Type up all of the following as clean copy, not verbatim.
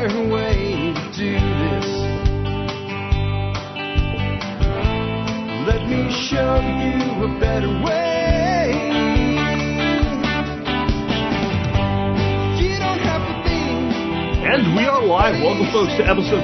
better way to do this. Let me show you a better way. You don't have to think. And we are live. Welcome, folks, to episode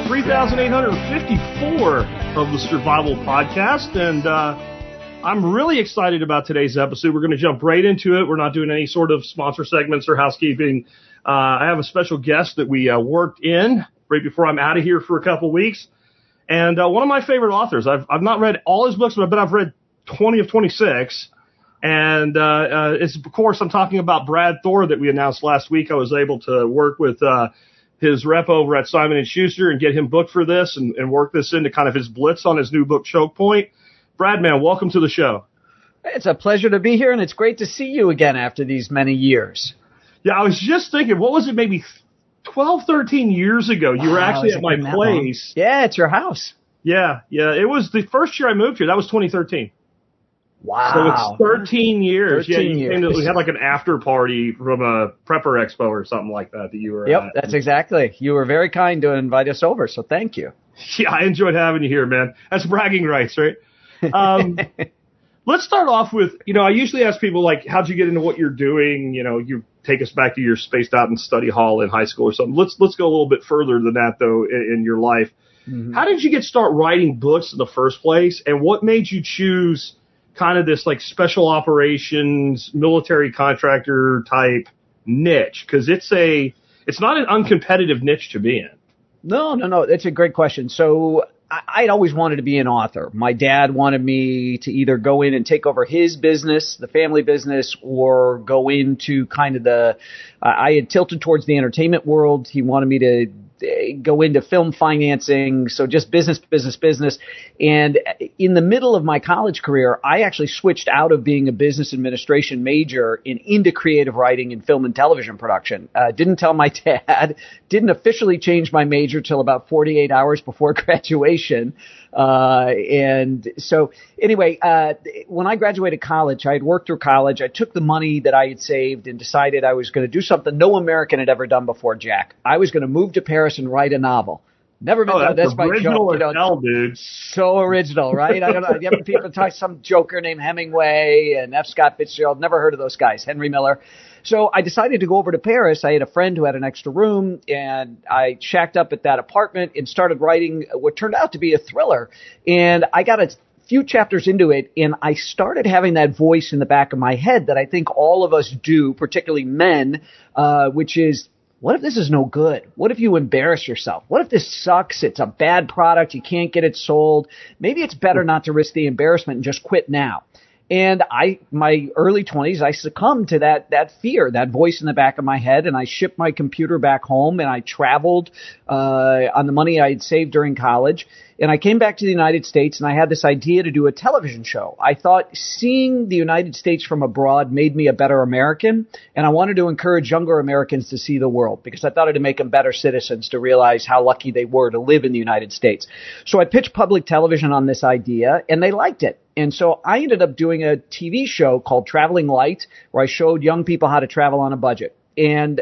3854 of the Survival Podcast. And I'm really excited about today's episode. We're going to jump right into it. We're not doing any sort of sponsor segments or housekeeping. I have a special guest that we worked in right before I'm out of here for a couple weeks. And one of my favorite authors. I've not read all his books, but I've read 20 of 26. And it's, of course, I'm talking about Brad Thor that we announced last week. I was able to work with his rep over at Simon & Schuster and get him booked for this and work this into kind of his blitz on his new book, Choke Point. Brad, man, welcome to the show. It's a pleasure to be here, and it's great to see you again after these many years. Yeah, I was just thinking, what was it, maybe 12, 13 years ago? You were actually at my place. Yeah, it's your house. Yeah. It was the first year I moved here. That was 2013. Wow. So it's 13 years. 13 years. We had like an after party from a Prepper Expo or something like that you were Yep, at. that's exactly. You were very kind to invite us over, so thank you. Yeah, I enjoyed having you here, man. That's bragging rights, right? Let's start off with, I usually ask people, like, how'd you get into what you're doing? You take us back to your spaced out in study hall in high school or something. Let's go a little bit further than that, though, in your life. Mm-hmm. How did you start writing books in the first place? And what made you choose kind of this, like, special operations, military contractor type niche? Because it's not an uncompetitive niche to be in. No. That's a great question. So I'd always wanted to be an author. My dad wanted me to either go in and take over his business, the family business, or go into kind of I had tilted towards the entertainment world. He wanted me to go into film financing, so just business. And in the middle of my college career, I actually switched out of being a business administration major and into creative writing and film and television production. Didn't tell my dad, didn't officially change my major till about 48 hours before graduation. And so anyway, when I graduated college, I had worked through college. I took the money that I had saved and decided I was going to do something no American had ever done before, Jack. I was going to move to Paris and write a novel. Never been done. That's my joke. Hell, dude. So original, right? I don't know. You ever people talk some joker named Hemingway and F. Scott Fitzgerald? Never heard of those guys. Henry Miller. So I decided to go over to Paris. I had a friend who had an extra room, and I shacked up at that apartment and started writing what turned out to be a thriller. And I got a few chapters into it, and I started having that voice in the back of my head that I think all of us do, particularly men, which is, what if this is no good? What if you embarrass yourself? What if this sucks? It's a bad product. You can't get it sold. Maybe it's better not to risk the embarrassment and just quit now. And my early 20s, I succumbed to that fear, that voice in the back of my head, and I shipped my computer back home, and I traveled on the money I had saved during college. And I came back to the United States, and I had this idea to do a television show. I thought seeing the United States from abroad made me a better American, and I wanted to encourage younger Americans to see the world because I thought it'd make them better citizens to realize how lucky they were to live in the United States. So I pitched public television on this idea, and they liked it. And so I ended up doing a TV show called Traveling Light, where I showed young people how to travel on a budget. And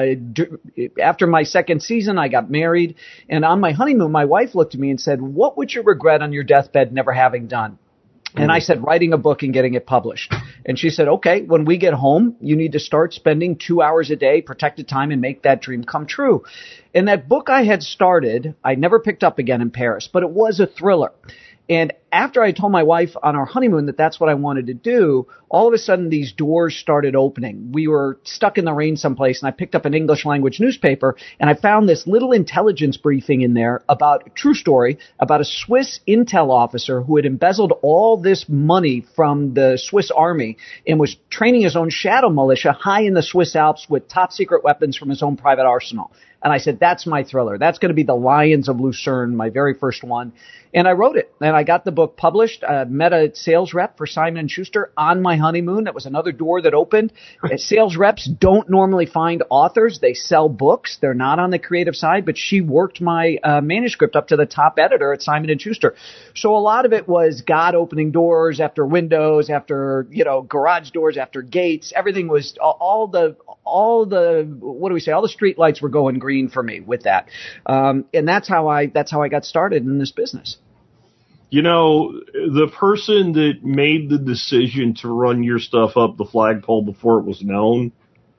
after my second season, I got married. And on my honeymoon, my wife looked at me and said, "What would you regret on your deathbed never having done?" And I said, "Writing a book and getting it published." And she said, "Okay, when we get home, you need to start spending 2 hours a day, protected time, and make that dream come true." And that book I had started, I never picked up again in Paris, but it was a thriller. And after I told my wife on our honeymoon that that's what I wanted to do, all of a sudden these doors started opening. We were stuck in the rain someplace, and I picked up an English language newspaper, and I found this little intelligence briefing in there about a true story about a Swiss intel officer who had embezzled all this money from the Swiss army and was training his own shadow militia high in the Swiss Alps with top secret weapons from his own private arsenal. And I said, that's my thriller. That's going to be The Lions of Lucerne, my very first one. And I wrote it, and I got the book published. Met a sales rep for Simon & Schuster on my honeymoon. That was another door that opened. Sales reps don't normally find authors. They sell books. They're not on the creative side, but she worked my manuscript up to the top editor at Simon & Schuster. So a lot of it was God opening doors after windows, after, garage doors, after gates. Everything was all the street lights were going green for me. me with that. And that's how I got started in this business. You know, the person that made the decision to run your stuff up the flagpole before it was known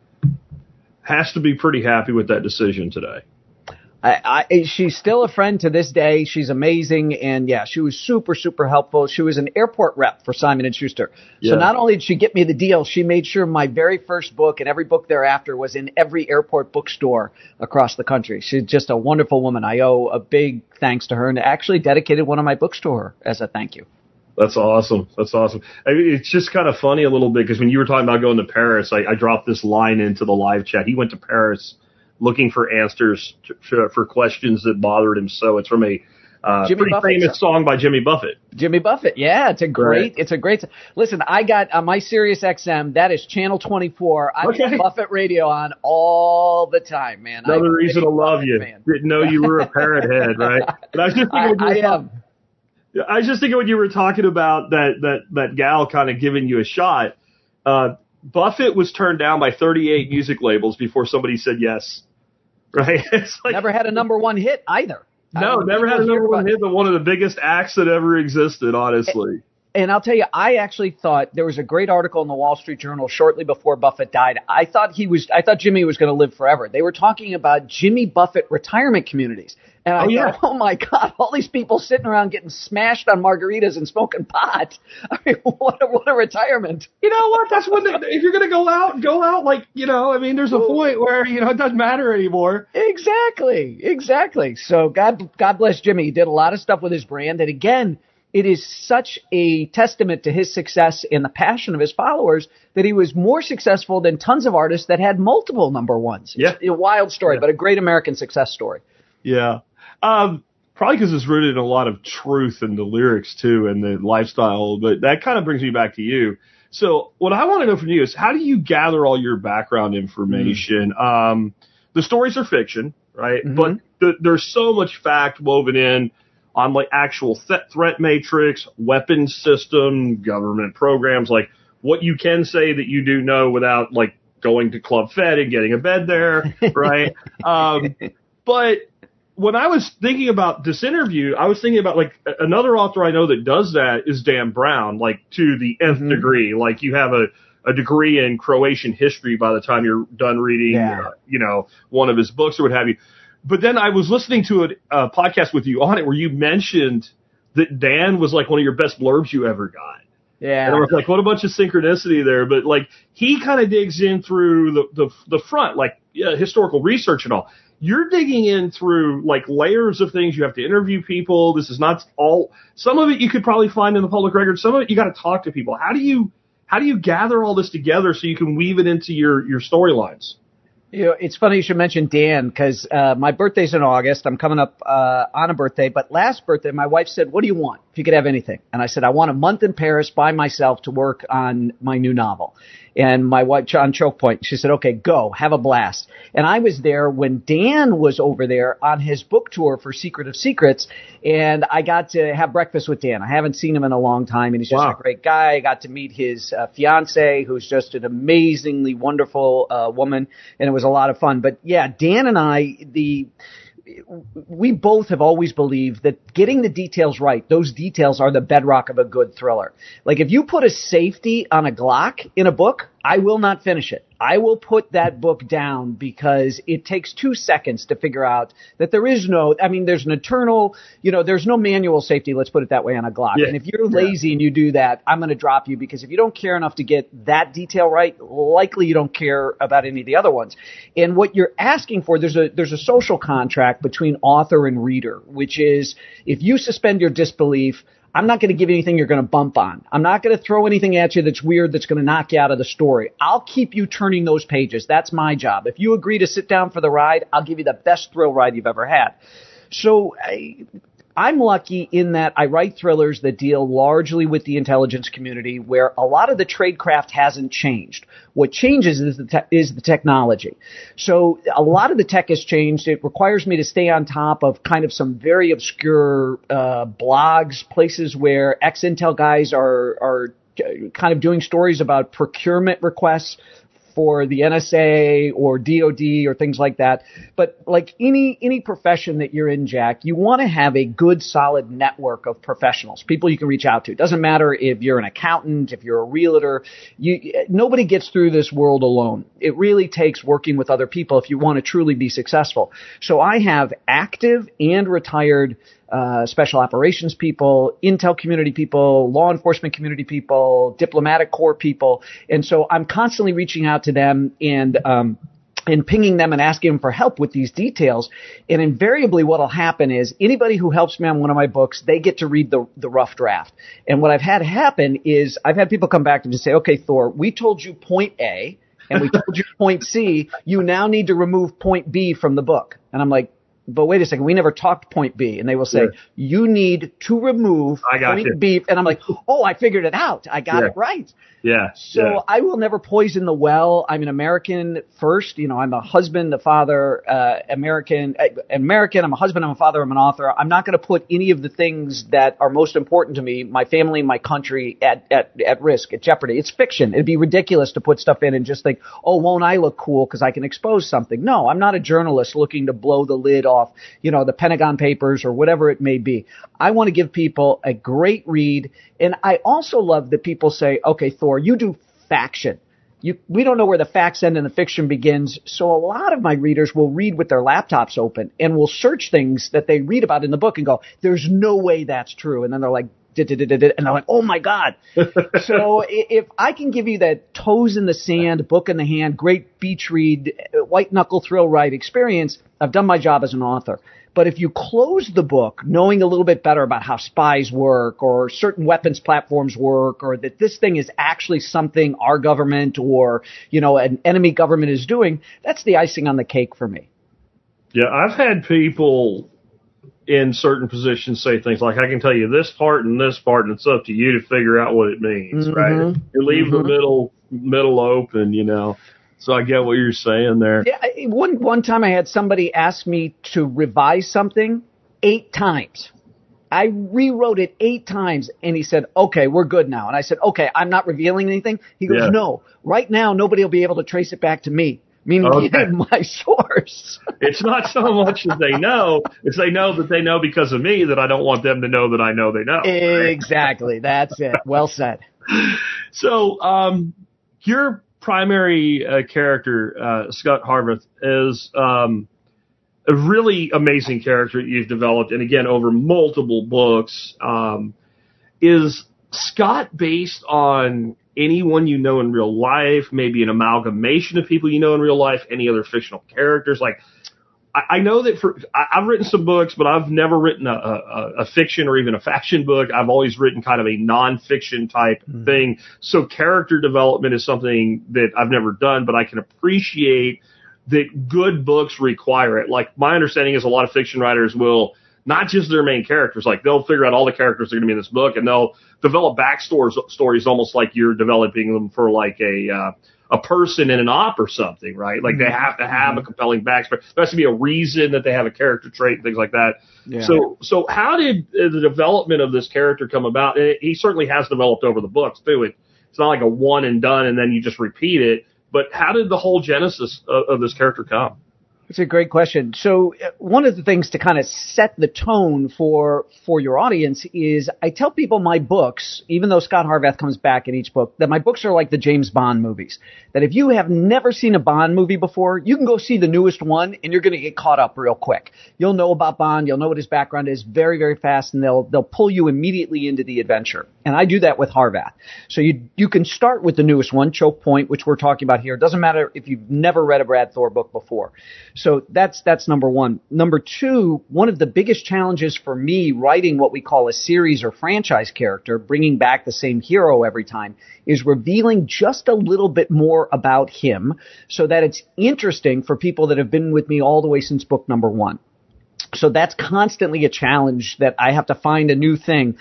has to be pretty happy with that decision today. She's still a friend to this day. She's amazing. And yeah, she was super, super helpful. She was an airport rep for Simon & Schuster. Yeah. So not only did she get me the deal, she made sure my very first book and every book thereafter was in every airport bookstore across the country. She's just a wonderful woman. I owe a big thanks to her, and actually dedicated one of my books to her as a thank you. That's awesome. That's awesome. I mean, it's just kind of funny a little bit because when you were talking about going to Paris, I dropped this line into the live chat. He went to Paris looking for answers for questions that bothered him. So it's from a pretty famous song by Jimmy Buffett. Jimmy Buffett. Yeah, it's a great, listen, I got on my Sirius XM, that is channel 24. I got Buffett radio on all the time, man. Another reason to love you. Man. Didn't know you were a parrot head, right? But I was just thinking I was just thinking when you were talking about that gal kind of giving you a shot, Buffett was turned down by 38 music labels before somebody said yes. Right? It's like, never had a number one hit either. No, never had a number one hit, but one of the biggest acts that ever existed, honestly. And I'll tell you, I actually thought there was a great article in the Wall Street Journal shortly before Buffett died. I thought Jimmy was going to live forever. They were talking about Jimmy Buffett retirement communities. And I thought, oh my God, all these people sitting around getting smashed on margaritas and smoking pot. I mean, what a retirement. You know what? That's when if you're going to go out like, you know, I mean, there's a point where, you know, it doesn't matter anymore. Exactly. So God bless Jimmy. He did a lot of stuff with his brand. And again, it is such a testament to his success and the passion of his followers that he was more successful than tons of artists that had multiple number ones. Yeah. It's a wild story, but a great American success story. Yeah. Probably because it's rooted in a lot of truth in the lyrics too and the lifestyle, but that kind of brings me back to you. So what I want to know from you is how do you gather all your background information? The stories are fiction, right? Mm-hmm. But there's so much fact woven in on like actual threat matrix, weapons system, government programs, like what you can say that you do know without like going to Club Fed and getting a bed there, right? But when I was thinking about this interview, I was thinking about like another author I know that does that is Dan Brown, like to the nth degree. Like you have a degree in Croatian history by the time you're done reading, you know, one of his books or what have you. But then I was listening to a podcast with you on it where you mentioned that Dan was like one of your best blurbs you ever got. Yeah. And I was like, what a bunch of synchronicity there. But like he kind of digs in through the front, like historical research and all. You're digging in through like layers of things. You have to interview people. This is not all. Some of it you could probably find in the public record. Some of it you got to talk to people. How do you gather all this together so you can weave it into your storylines? You know, it's funny you should mention Dan because my birthday's in August. I'm coming up on a birthday. But last birthday, my wife said, what do you want if you could have anything? And I said, I want a month in Paris by myself to work on my new novel. And my wife, on Choke Point, she said, okay, go, have a blast. And I was there when Dan was over there on his book tour for Secret of Secrets. And I got to have breakfast with Dan. I haven't seen him in a long time, and he's just a great guy. I got to meet his fiance, who's just an amazingly wonderful woman, and it was a lot of fun. But yeah, Dan and I, we both have always believed that getting the details right, those details are the bedrock of a good thriller. Like if you put a safety on a Glock in a book, I will not finish it. I will put that book down because it takes 2 seconds to figure out that there's an eternal, there's no manual safety, let's put it that way, on a Glock. Yeah. And if you're lazy and you do that, I'm going to drop you because if you don't care enough to get that detail right, likely you don't care about any of the other ones. And what you're asking for, there's a social contract between author and reader, which is if you suspend your disbelief, I'm not going to give you anything you're going to bump on. I'm not going to throw anything at you that's weird that's going to knock you out of the story. I'll keep you turning those pages. That's my job. If you agree to sit down for the ride, I'll give you the best thrill ride you've ever had. So I'm lucky in that I write thrillers that deal largely with the intelligence community where a lot of the tradecraft hasn't changed. What changes is the technology. So a lot of the tech has changed. It requires me to stay on top of kind of some very obscure blogs, places where ex-Intel guys are kind of doing stories about procurement requests for the NSA or DOD or things like that. But like any profession that you're in, Jack, you want to have a good, solid network of professionals, people you can reach out to. It doesn't matter if you're an accountant, if you're a realtor. Nobody gets through this world alone. It really takes working with other people if you want to truly be successful. So I have active and retired special operations people, intel community people, law enforcement community people, diplomatic corps people. And so I'm constantly reaching out to them and pinging them and asking them for help with these details. And invariably what will happen is anybody who helps me on one of my books, they get to read the rough draft. And what I've had happen is I've had people come back to me and say, okay, Thor, we told you point A and we told you point C. You now need to remove point B from the book. And I'm like, but wait a second, we never talked point B. And they will say, you need to remove point B. And I'm like, oh, I figured it out. I got it right. Yeah. So I will never poison the well. I'm an American first. You know, I'm a husband, a father, American. I'm a husband, I'm a father, I'm an author. I'm not going to put any of the things that are most important to me, my family, my country, at risk, at jeopardy. It's fiction. It'd be ridiculous to put stuff in and just think, oh, won't I look cool because I can expose something? No, I'm not a journalist looking to blow the lid off, you know, the Pentagon Papers or whatever it may be. I want to give people a great read. And I also love that people say, okay, Thor, you do faction. We don't know where the facts end and the fiction begins. So a lot of my readers will read with their laptops open and will search things that they read about in the book and go, there's no way that's true. And then they're like, and they're like, oh my God. So if I can give you that toes in the sand, book in the hand, great beach read, white knuckle thrill ride experience, I've done my job as an author. But if you close the book knowing a little bit better about how spies work or certain weapons platforms work or that this thing is actually something our government or, you know, an enemy government is doing, that's the icing on the cake for me. Yeah, I've had people in certain positions say things like, I can tell you this part and this part, and it's up to you to figure out what it means, right? You leave the middle open, you know. So I get what you're saying there. Yeah, one time I had somebody ask me to revise something 8 times. I rewrote it 8 times, and he said, okay, we're good now. And I said, okay, I'm not revealing anything? He goes, no. Right now, nobody will be able to trace it back to me. Meaning he had my source. It's not so much that they know, it's they know that they know because of me that I don't want them to know that I know they know. Exactly. That's it. Well said. So your primary character, Scott Harvath, is a really amazing character that you've developed, and again, over multiple books. Is Scott based on anyone you know in real life, maybe an amalgamation of people you know in real life, any other fictional characters? Like, I know that I've written some books, but I've never written a fiction or even a faction book. I've always written kind of a nonfiction type thing. So character development is something that I've never done, but I can appreciate that good books require it. Like, my understanding is a lot of fiction writers will not just their main characters, like they'll figure out all the characters that are going to be in this book, and they'll develop stories almost like you're developing them for like a person in an op or something, right? Like they have to have a compelling backstory. There has to be a reason that they have a character trait and things like that. Yeah. So how did the development of this character come about? He certainly has developed over the books too. It's not like a one and done and then you just repeat it. But how did the whole genesis of this character come? It's a great question. So one of the things to kind of set the tone for your audience is I tell people my books, even though Scott Harvath comes back in each book, that my books are like the James Bond movies. That if you have never seen a Bond movie before, you can go see the newest one and you're going to get caught up real quick. You'll know about Bond. You'll know what his background is very, very fast, and they'll pull you immediately into the adventure. And I do that with Harvath. So you can start with the newest one, Choke Point, which we're talking about here. It doesn't matter if you've never read a Brad Thor book before. So that's number one. Number two, one of the biggest challenges for me writing what we call a series or franchise character, bringing back the same hero every time, is revealing just a little bit more about him so that it's interesting for people that have been with me all the way since book number 1. So that's constantly a challenge that I have to find a new thing.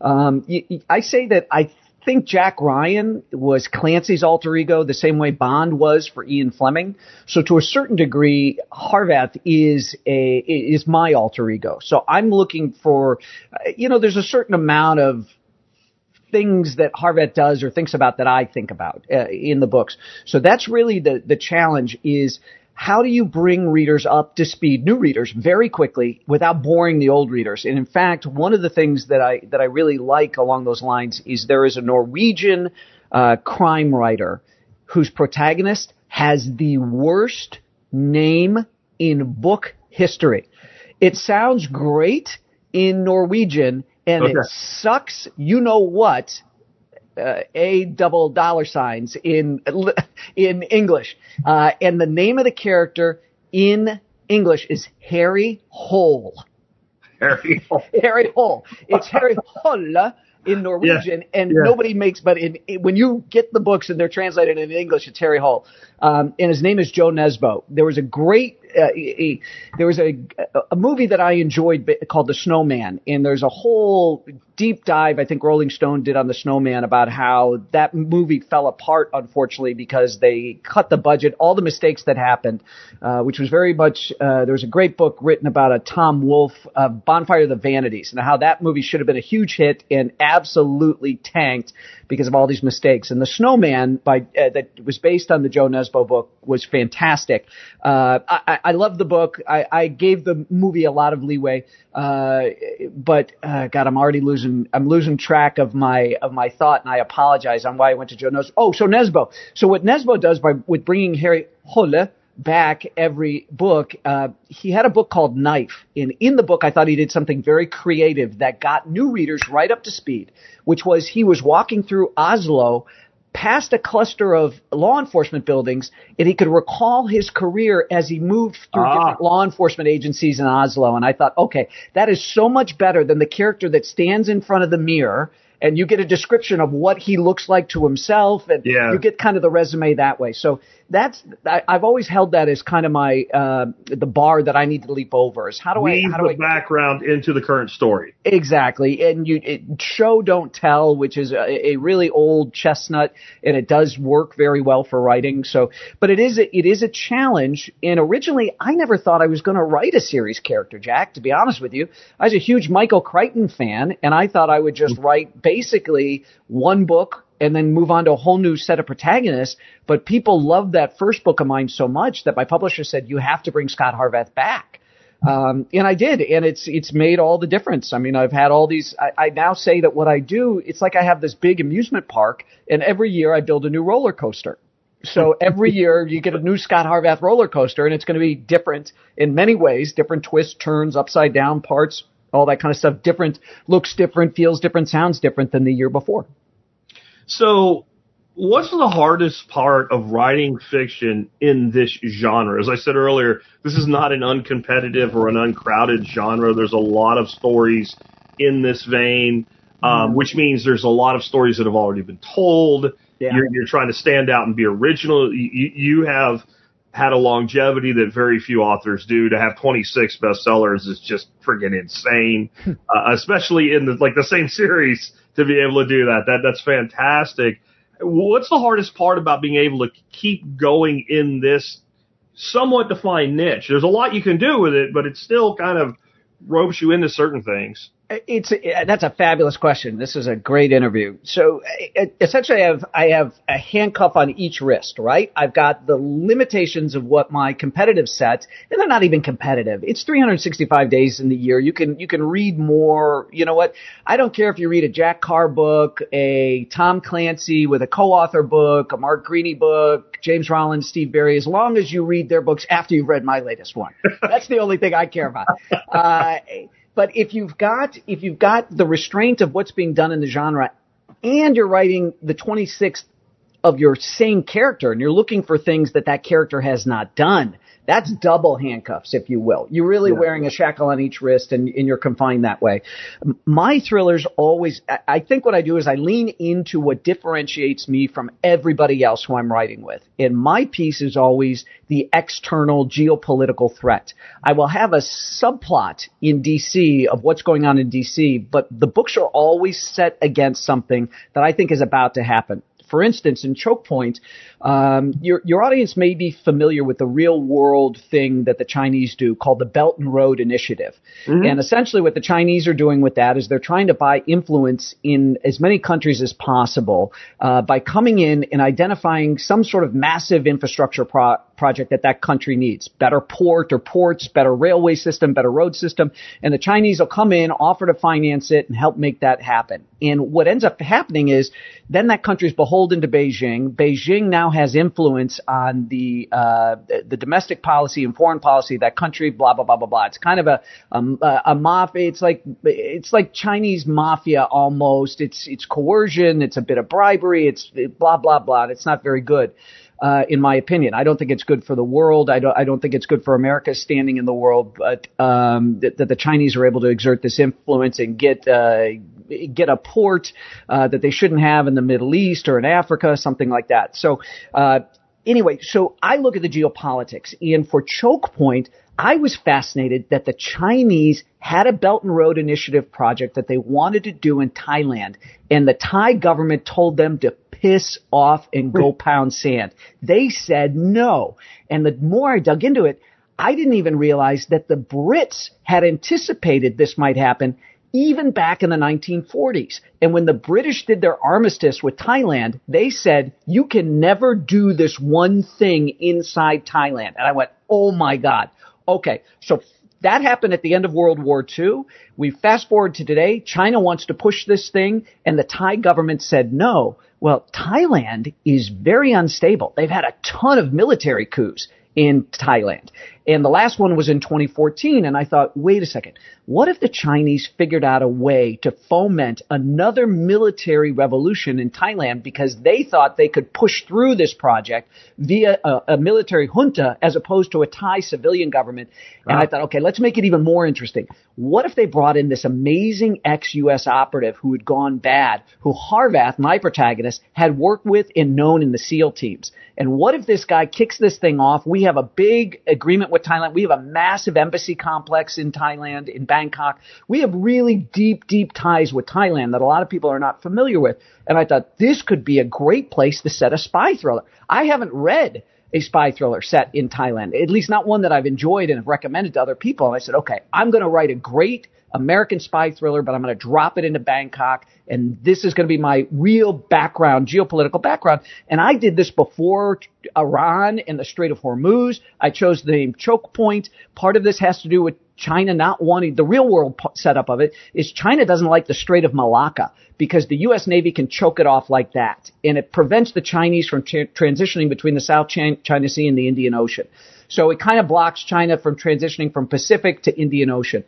I say that I think Jack Ryan was Clancy's alter ego the same way Bond was for Ian Fleming. So to a certain degree, Harvath is my alter ego. So I'm looking for, there's a certain amount of things that Harvett does or thinks about that I think about in the books. So that's really the challenge is how do you bring readers up to speed, new readers, very quickly without boring the old readers? And in fact, one of the things that I really like along those lines is there is a Norwegian crime writer whose protagonist has the worst name in book history. It sounds great in Norwegian, and it sucks, you know what, a double dollar signs in English. And the name of the character in English is Harry Hole. Harry Hole. Harry Hole. It's Harry Hole in Norwegian, nobody makes, but when you get the books and they're translated in English, it's Harry Hole. And his name is Joe Nesbo. There was a great, there was a movie that I enjoyed called The Snowman, and there's a whole deep dive I think Rolling Stone did on The Snowman about how that movie fell apart, unfortunately, because they cut the budget, all the mistakes that happened, which was very much, there was a great book written about a Tom Wolfe, Bonfire of the Vanities, and how that movie should have been a huge hit and absolutely tanked because of all these mistakes. And The Snowman, that was based on the Joe Nesbo book, was fantastic. I love the book. I gave the movie a lot of leeway, but God, I'm losing track of my thought, and I apologize on why I went to Joe Nesbo. Oh, so Nesbo. So what Nesbo does with bringing Harry Hole back every book, he had a book called Knife. In the book, I thought he did something very creative that got new readers right up to speed, which was he was walking through Oslo past a cluster of law enforcement buildings, and he could recall his career as he moved through different law enforcement agencies in Oslo. And I thought, okay, that is so much better than the character that stands in front of the mirror and you get a description of what he looks like to himself, and you get kind of the resume that way. So I've always held that as kind of my the bar that I need to leap over is how do I background into the current story. Exactly. And show don't tell, which is a really old chestnut, and it does work very well for writing. So, but it is a challenge. And originally I never thought I was going to write a series character, Jack, to be honest with you. I was a huge Michael Crichton fan, and I thought I would just write basically one book and then move on to a whole new set of protagonists. But people loved that first book of mine so much that my publisher said, you have to bring Scott Harvath back. And I did, and it's made all the difference. I mean, I've had all these, I now say that what I do, it's like I have this big amusement park, and every year I build a new roller coaster. So every year you get a new Scott Harvath roller coaster, and it's going to be different in many ways, different twists, turns, upside down parts, all that kind of stuff, different, looks different, feels different, sounds different than the year before. So what's the hardest part of writing fiction in this genre? As I said earlier, this is not an uncompetitive or an uncrowded genre. There's a lot of stories in this vein, which means there's a lot of stories that have already been told. Yeah. You're trying to stand out and be original. You have had a longevity that very few authors do. To have 26 bestsellers is just friggin' insane, especially in the same series. To be able to do that's fantastic. What's the hardest part about being able to keep going in this somewhat defined niche? There's a lot you can do with it, but it still kind of ropes you into certain things. That's a fabulous question. This is a great interview. So essentially I have a handcuff on each wrist, right? I've got the limitations of what my competitive set, and they're not even competitive. It's 365 days in the year. You can read more. You know what? I don't care if you read a Jack Carr book, a Tom Clancy with a co-author book, a Mark Greaney book, James Rollins, Steve Berry, as long as you read their books after you've read my latest one. That's the only thing I care about. But if you've got the restraint of what's being done in the genre, and you're writing the 26th of your same character, and you're looking for things that character has not done, that's double handcuffs, if you will. You're really wearing a shackle on each wrist, and you're confined that way. My thrillers always, I think what I do is I lean into what differentiates me from everybody else who I'm writing with. And my piece is always the external geopolitical threat. I will have a subplot in DC of what's going on in DC, but the books are always set against something that I think is about to happen. For instance, in Choke Point, Your audience may be familiar with the real world thing that the Chinese do called the Belt and Road Initiative. Mm-hmm. And essentially what the Chinese are doing with that is they're trying to buy influence in as many countries as possible by coming in and identifying some sort of massive infrastructure project that country needs. Better port or ports, better railway system, better road system. And the Chinese will come in, offer to finance it, and help make that happen. And what ends up happening is then that country is beholden to Beijing. Beijing now has influence on the domestic policy and foreign policy of that country, blah, blah, blah, blah, blah. It's kind of a mafia. It's like Chinese mafia almost. It's coercion. It's a bit of bribery. It's blah, blah, blah. It's not very good. In my opinion, I don't think it's good for the world. I don't think it's good for America's standing in the world. But that the Chinese are able to exert this influence and get a port that they shouldn't have in the Middle East or in Africa, something like that. So anyway, so I look at the geopolitics, and for Choke Point, I was fascinated that the Chinese had a Belt and Road Initiative project that they wanted to do in Thailand, and the Thai government told them to piss off and go pound sand. They said no. And the more I dug into it, I didn't even realize that the Brits had anticipated this might happen even back in the 1940s. And when the British did their armistice with Thailand, they said, you can never do this one thing inside Thailand. And I went, oh my God. Okay, so that happened at the end of World War II. We fast forward to today. China wants to push this thing, and the Thai government said no. Well, Thailand is very unstable. They've had a ton of military coups in Thailand. And the last one was in 2014. And I thought, wait a second. What if the Chinese figured out a way to foment another military revolution in Thailand because they thought they could push through this project via a military junta as opposed to a Thai civilian government? And I thought, okay, let's make it even more interesting. What if they brought in this amazing ex-U.S. operative who had gone bad, who Harvath, my protagonist, had worked with and known in the SEAL teams? And what if this guy kicks this thing off? We have a big agreement with Thailand. We have a massive embassy complex in Thailand, in Bangkok. We have really deep, deep ties with Thailand that a lot of people are not familiar with. And I thought this could be a great place to set a spy thriller. I haven't read a spy thriller set in Thailand, at least not one that I've enjoyed and have recommended to other people. And I said, okay, I'm going to write a great American spy thriller, but I'm going to drop it into Bangkok, and this is going to be my real background, geopolitical background. And I did this before Iran and the Strait of Hormuz. I chose the name Choke Point. Part of this has to do with China not wanting, the real world setup of it is China doesn't like the Strait of Malacca because the U.S. Navy can choke it off like that. And it prevents the Chinese from transitioning between the South China Sea and the Indian Ocean. So it kind of blocks China from transitioning from Pacific to Indian Ocean.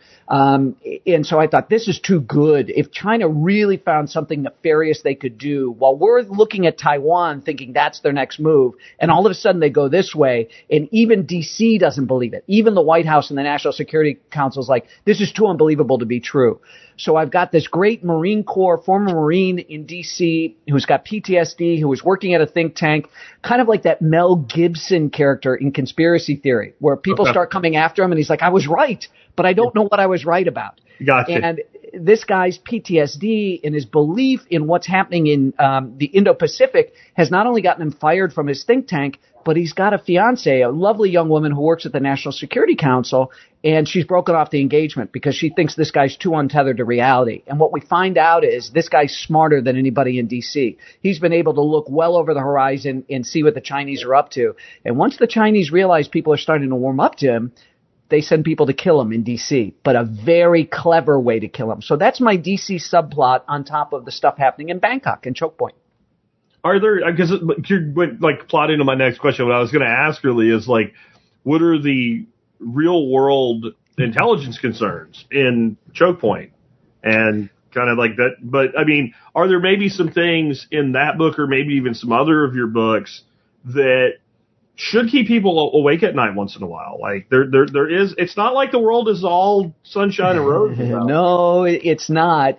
And so I thought, this is too good. If China really found something nefarious they could do, while we're looking at Taiwan thinking that's their next move, and all of a sudden they go this way, and even D.C. doesn't believe it. Even the White House and the National Security Council is like, this is too unbelievable to be true. So I've got this great Marine Corps, former Marine in D.C. who's got PTSD, who was working at a think tank, kind of like that Mel Gibson character in Conspiracy Theory, where people start coming after him and he's like, I was right, but I don't know what I was right about. Gotcha. And this guy's PTSD and his belief in what's happening in the Indo-Pacific has not only gotten him fired from his think tank, but he's got a fiance, a lovely young woman who works at the National Security Council, and she's broken off the engagement because she thinks this guy's too untethered to reality. And what we find out is this guy's smarter than anybody in D.C. He's been able to look well over the horizon and see what the Chinese are up to. And once the Chinese realize people are starting to warm up to him, they send people to kill him in D.C., but a very clever way to kill him. So that's my D.C. subplot on top of the stuff happening in Bangkok and Choke Point. Are there, because you're like plotting to my next question, what I was going to ask really is like, what are the real world intelligence concerns in Choke Point? And kind of like that. But I mean, are there maybe some things in that book or maybe even some other of your books that should keep people awake at night once in a while? Like there is, it's not like the world is all sunshine and roses. No, it's not.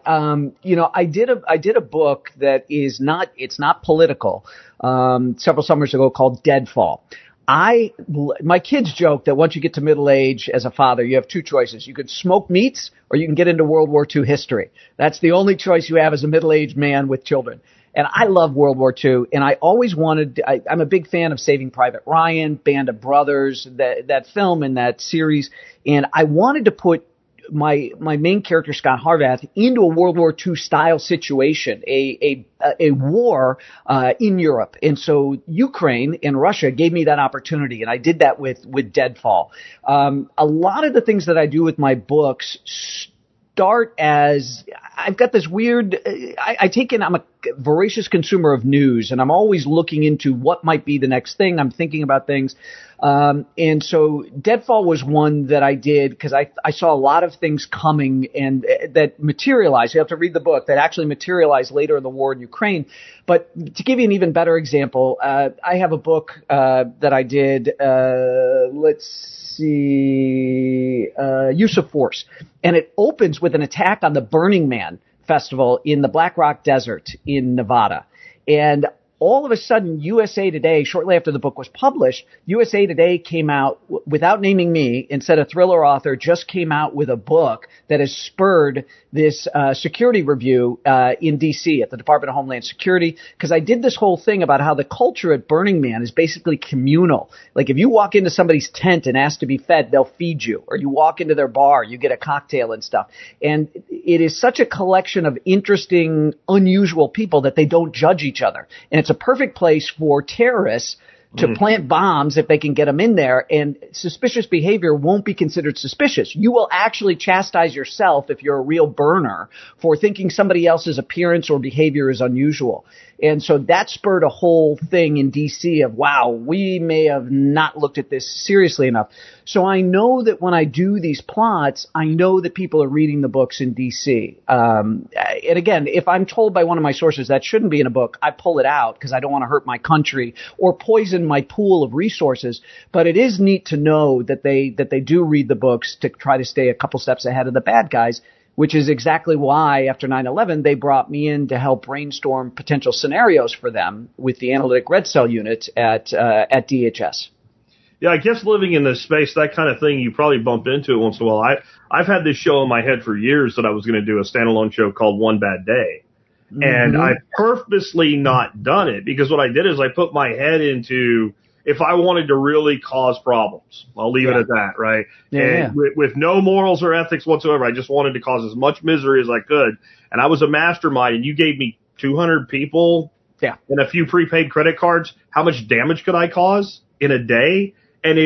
I did a book that is not, it's not political, several summers ago called Deadfall. My kids joke that once you get to middle age as a father, you have two choices. You could smoke meats or you can get into World War II history. That's the only choice you have as a middle-aged man with children. And I love World War II, and I always wanted, I'm a big fan of Saving Private Ryan, Band of Brothers, that film and that series, and I wanted to put my main character, Scott Harvath, into a World War II style situation, a war in Europe. And so Ukraine and Russia gave me that opportunity, and I did that with Deadfall. A lot of the things that I do with my books start as, I've got this weird, I'm a voracious consumer of news, and I'm always looking into what might be the next thing. I'm thinking about things. And so Deadfall was one that I did because I saw a lot of things coming and that materialized. You have to read the book that actually materialized later in the war in Ukraine. But to give you an even better example, I have a book that I did, Use of Force. And it opens with an attack on the Burning Man Festival in the Black Rock Desert in Nevada. And all of a sudden, USA Today, shortly after the book was published, USA Today came out, without naming me, and said a thriller author just came out with a book that has spurred this security review in D.C. at the Department of Homeland Security, because I did this whole thing about how the culture at Burning Man is basically communal. Like if you walk into somebody's tent and ask to be fed, they'll feed you. Or you walk into their bar, you get a cocktail and stuff. And it is such a collection of interesting, unusual people that they don't judge each other. And it's a perfect place for terrorists to plant bombs if they can get them in there, and suspicious behavior won't be considered suspicious. You will actually chastise yourself if you're a real burner for thinking somebody else's appearance or behavior is unusual. And so that spurred a whole thing in D.C. of, wow, we may have not looked at this seriously enough. So I know that when I do these plots, I know that people are reading the books in D.C. And again, if I'm told by one of my sources that shouldn't be in a book, I pull it out because I don't want to hurt my country or poison my pool of resources. But it is neat to know that they do read the books to try to stay a couple steps ahead of the bad guys, which is exactly why after 9/11, they brought me in to help brainstorm potential scenarios for them with the analytic red cell unit at DHS. Yeah, I guess living in this space, that kind of thing, you probably bump into it once in a while. I've had this show in my head for years that I was going to do a standalone show called One Bad Day. Mm-hmm. And I've purposely not done it because what I did is I put my head into, if I wanted to really cause problems, I'll leave it at that, right? Yeah, and with no morals or ethics whatsoever, I just wanted to cause as much misery as I could. And I was a mastermind, and you gave me 200 people and a few prepaid credit cards. How much damage could I cause in a day? And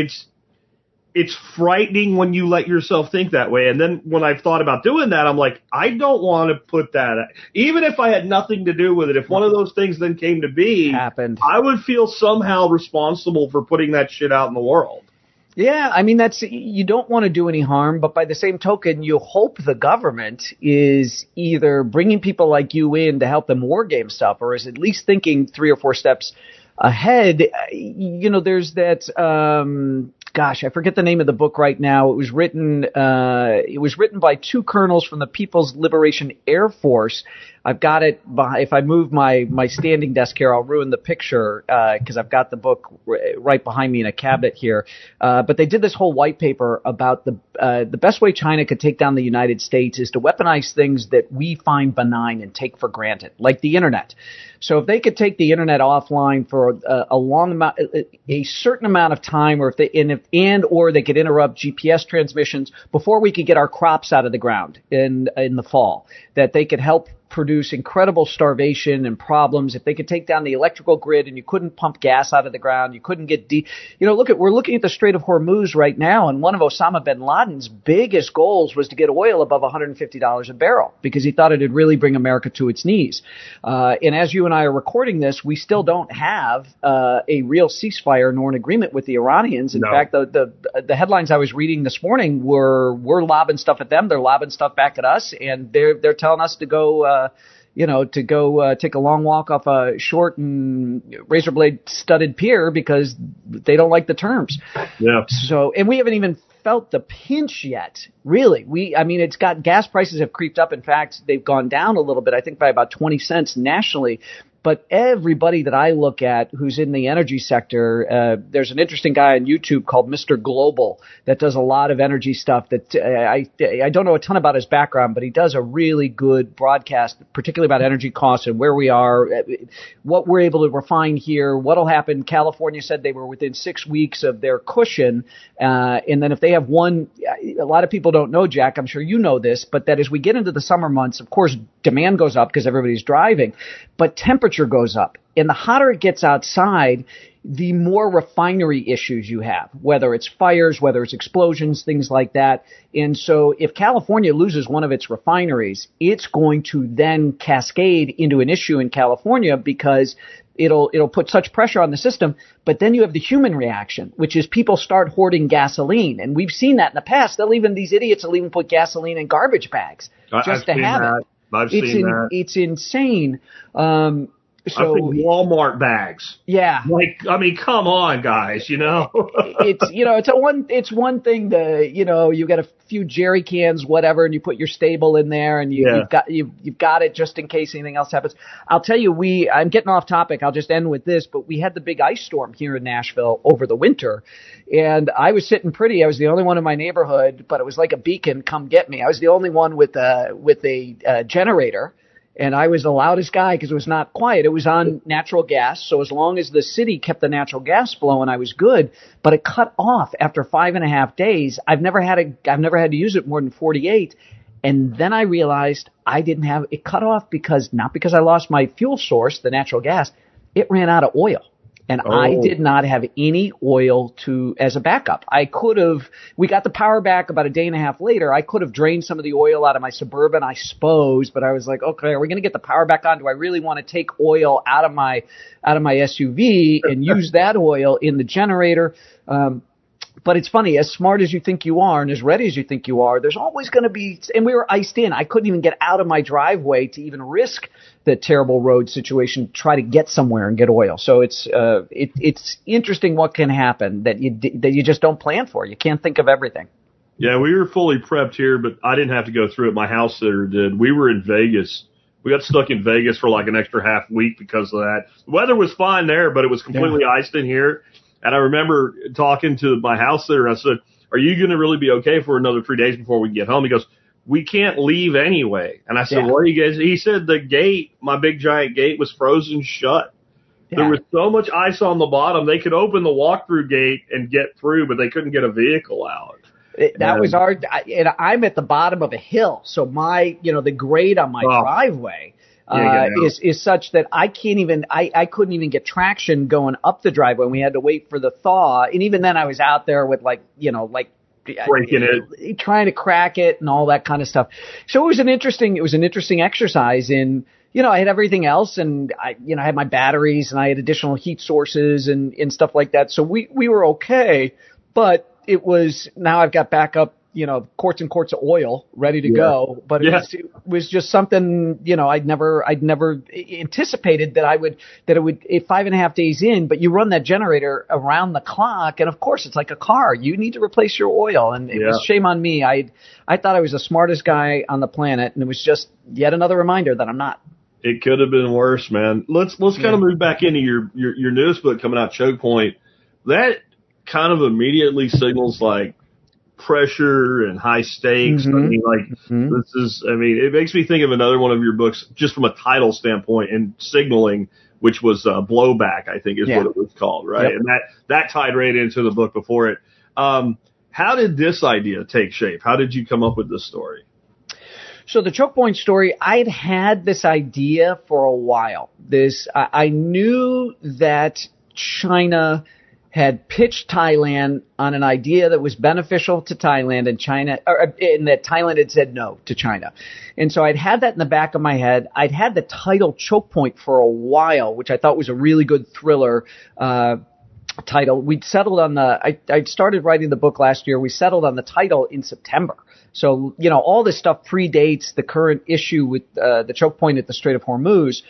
it's frightening when you let yourself think that way. And then when I've thought about doing that, I'm like, I don't want to put that, even if I had nothing to do with it, if one of those things then came to be, I would feel somehow responsible for putting that shit out in the world. Yeah, I mean, you don't want to do any harm, but by the same token, you hope the government is either bringing people like you in to help them war game stuff, or is at least thinking 3 or 4 steps ahead. You know, there's that, gosh, I forget the name of the book right now. It was written by 2 colonels from the People's Liberation Air Force. I've got it if I move my standing desk here, I'll ruin the picture, cause I've got the book right behind me in a cabinet here. But they did this whole white paper about the best way China could take down the United States is to weaponize things that we find benign and take for granted, like the internet. So if they could take the internet offline for a long amount, a certain amount of time, or or they could interrupt GPS transmissions before we could get our crops out of the ground in the fall, that they could help produce incredible starvation and problems. If they could take down the electrical grid and you couldn't pump gas out of the ground, you couldn't get we're looking at the Strait of Hormuz right now, and one of Osama bin Laden's biggest goals was to get oil above $150 a barrel because he thought it'd really bring America to its knees. And as you and I are recording this, we still don't have a real ceasefire nor an agreement with the Iranians. In fact, the headlines I was reading this morning were, we're lobbing stuff at them, they're lobbing stuff back at us, and they're telling us to go take a long walk off a short and razor blade studded pier because they don't like the terms. Yeah. So, and we haven't even felt the pinch yet, really. It's got, gas prices have creeped up. In fact, they've gone down a little bit, I think by about 20 cents nationally. But everybody that I look at who's in the energy sector, there's an interesting guy on YouTube called Mr. Global that does a lot of energy stuff that I don't know a ton about his background, but he does a really good broadcast, particularly about energy costs and where we are, what we're able to refine here, what'll happen. California said they were within 6 weeks of their cushion. And then if they have a lot of people don't know, Jack, I'm sure you know this, but that as we get into the summer months, of course, demand goes up because everybody's driving, but temperature goes up. And the hotter it gets outside, the more refinery issues you have, whether it's fires, whether it's explosions, things like that. And so if California loses one of its refineries, it's going to then cascade into an issue in California because it'll put such pressure on the system. But then you have the human reaction, which is people start hoarding gasoline. And we've seen that in the past. These idiots will even put gasoline in garbage bags just to have it. I've seen that. It's insane. So I think Walmart bags. Yeah. Come on, guys, it's one thing to, you got a few jerry cans, whatever, and you put your stable in there and you've got it just in case anything else happens. I'll tell you, I'm getting off topic. I'll just end with this, but we had the big ice storm here in Nashville over the winter, and I was sitting pretty. I was the only one in my neighborhood, but it was like a beacon, come get me. I was the only one with a generator. And I was the loudest guy because it was not quiet. It was on natural gas. So as long as the city kept the natural gas flowing, I was good. But it cut off after 5.5 days. I've never had to use it more than 48. And then I realized I didn't have it cut off not because I lost my fuel source, the natural gas. It ran out of oil. And I did not have any oil as a backup. We got the power back about a day and a half later. I could have drained some of the oil out of my Suburban, I suppose, but I was like, okay, are we going to get the power back on? Do I really want to take oil out of my SUV and use that oil in the generator? But it's funny, as smart as you think you are and as ready as you think you are, there's always going to be, and we were iced in. I couldn't even get out of my driveway to even risk the terrible road situation, try to get somewhere and get oil. So it's interesting what can happen that you just don't plan for. You can't think of everything. Yeah, we were fully prepped here, but I didn't have to go through it. My house sitter did. We were in Vegas. We got stuck in Vegas for like an extra half week because of that. The weather was fine there, but it was completely iced in here. And I remember talking to my house sitter. I said, are you going to really be okay for another 3 days before we get home? He goes, we can't leave anyway. And I said, what are you guys? He said the gate, my big giant gate, was frozen shut. Yeah. There was so much ice on the bottom, they could open the walkthrough gate and get through, but they couldn't get a vehicle out. Was and I'm at the bottom of a hill. So the grade on my driveway is such that I couldn't even get traction going up the driveway. We had to wait for the thaw. And even then I was out there with breaking it, trying to crack it and all that kind of stuff. So it was an interesting exercise in, I had everything else and I had my batteries and I had additional heat sources and stuff like that. So we were okay, but it was, now I've got backup, quarts and quarts of oil ready to go. But it was just something, I'd never anticipated that it would 5.5 days in, but you run that generator around the clock. And of course it's like a car. You need to replace your oil. And it was shame on me. I thought I was the smartest guy on the planet. And it was just yet another reminder that I'm not. It could have been worse, man. Let's kind of move back into your newest book coming out, Choke Point. That kind of immediately signals like pressure and high stakes. Mm-hmm. It makes me think of another one of your books just from a title standpoint and signaling, which was Blowback, I think is what it was called, right? Yep. And that tied right into the book before it. How did this idea take shape? How did you come up with this story? So the Choke Point story, I'd had this idea for a while. I knew that China had pitched Thailand on an idea that was beneficial to Thailand, and that Thailand had said no to China. And so I'd had that in the back of my head. I'd had the title Choke Point for a while, which I thought was a really good thriller. title. We'd settled on I started writing the book last year. We settled on the title in September. So, all this stuff predates the current issue with the choke point at the Strait of Hormuz.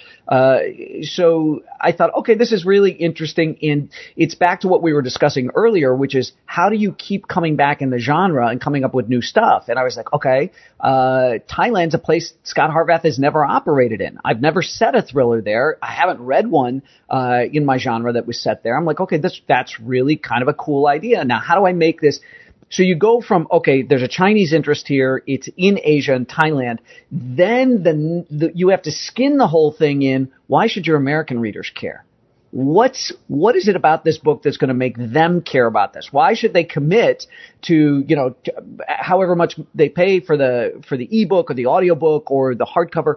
So I thought, okay, this is really interesting. And it's back to what we were discussing earlier, which is how do you keep coming back in the genre and coming up with new stuff? And I was like, okay, Thailand's a place Scott Harvath has never operated in. I've never set a thriller there. I haven't read one in my genre that was set there. I'm like, okay, that's really kind of a cool idea. Now, how do I make this? So you go from, okay, there's a Chinese interest here. It's in Asia and Thailand. Then you have to skin the whole thing in. Why should your American readers care? What is it about this book that's going to make them care about this? Why should they commit to, however much they pay for the ebook or the audiobook or the hardcover?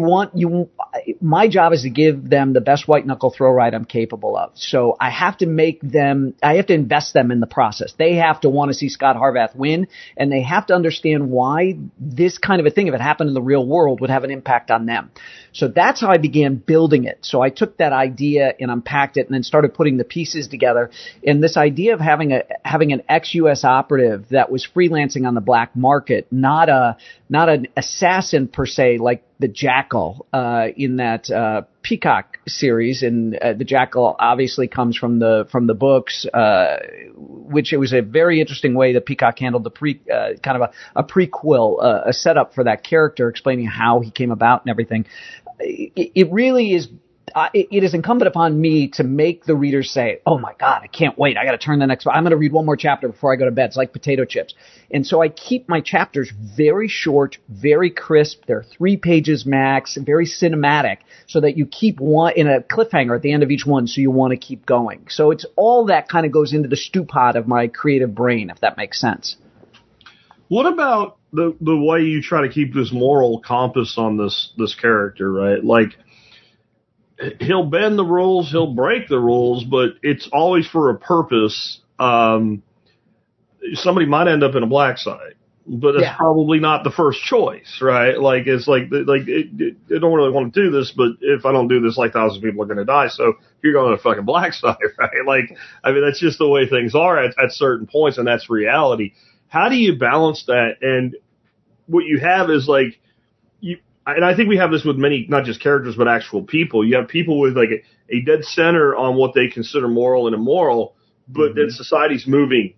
My job is to give them the best white knuckle throw ride I'm capable of. So I have to invest them in the process. They have to want to see Scott Harvath win, and they have to understand why this kind of a thing, if it happened in the real world, would have an impact on them. So that's how I began building it. So I took that idea and unpacked it and then started putting the pieces together. And this idea of having an ex-US operative that was freelancing on the black market, not an assassin per se, like the Jackal in that Peacock series, and the Jackal obviously comes from the books, which it was a very interesting way that Peacock handled the kind of a prequel, a setup for that character, explaining how he came about and everything. It really is. It is incumbent upon me to make the readers say, oh my God, I can't wait. I got to turn the next one. I'm going to read one more chapter before I go to bed. It's like potato chips. And so I keep my chapters very short, very crisp. They're 3 pages max, very cinematic, so that you keep one in a cliffhanger at the end of each one. So you want to keep going. So it's all that kind of goes into the stew pot of my creative brain, if that makes sense. What about the way you try to keep this moral compass on this character, right? Like, he'll bend the rules, he'll break the rules, but it's always for a purpose. Somebody might end up in a black site, but it's probably not the first choice, right? Like, it's like I don't really want to do this, but if I don't do this, like, thousands of people are going to die. So you're going to a fucking black site, right? Like, I mean, that's just the way things are at certain points, and that's reality. How do you balance that? And what you have is like, and I think we have this with many, not just characters, but actual people. You have people with like a dead center on what they consider moral and immoral, but then society's moving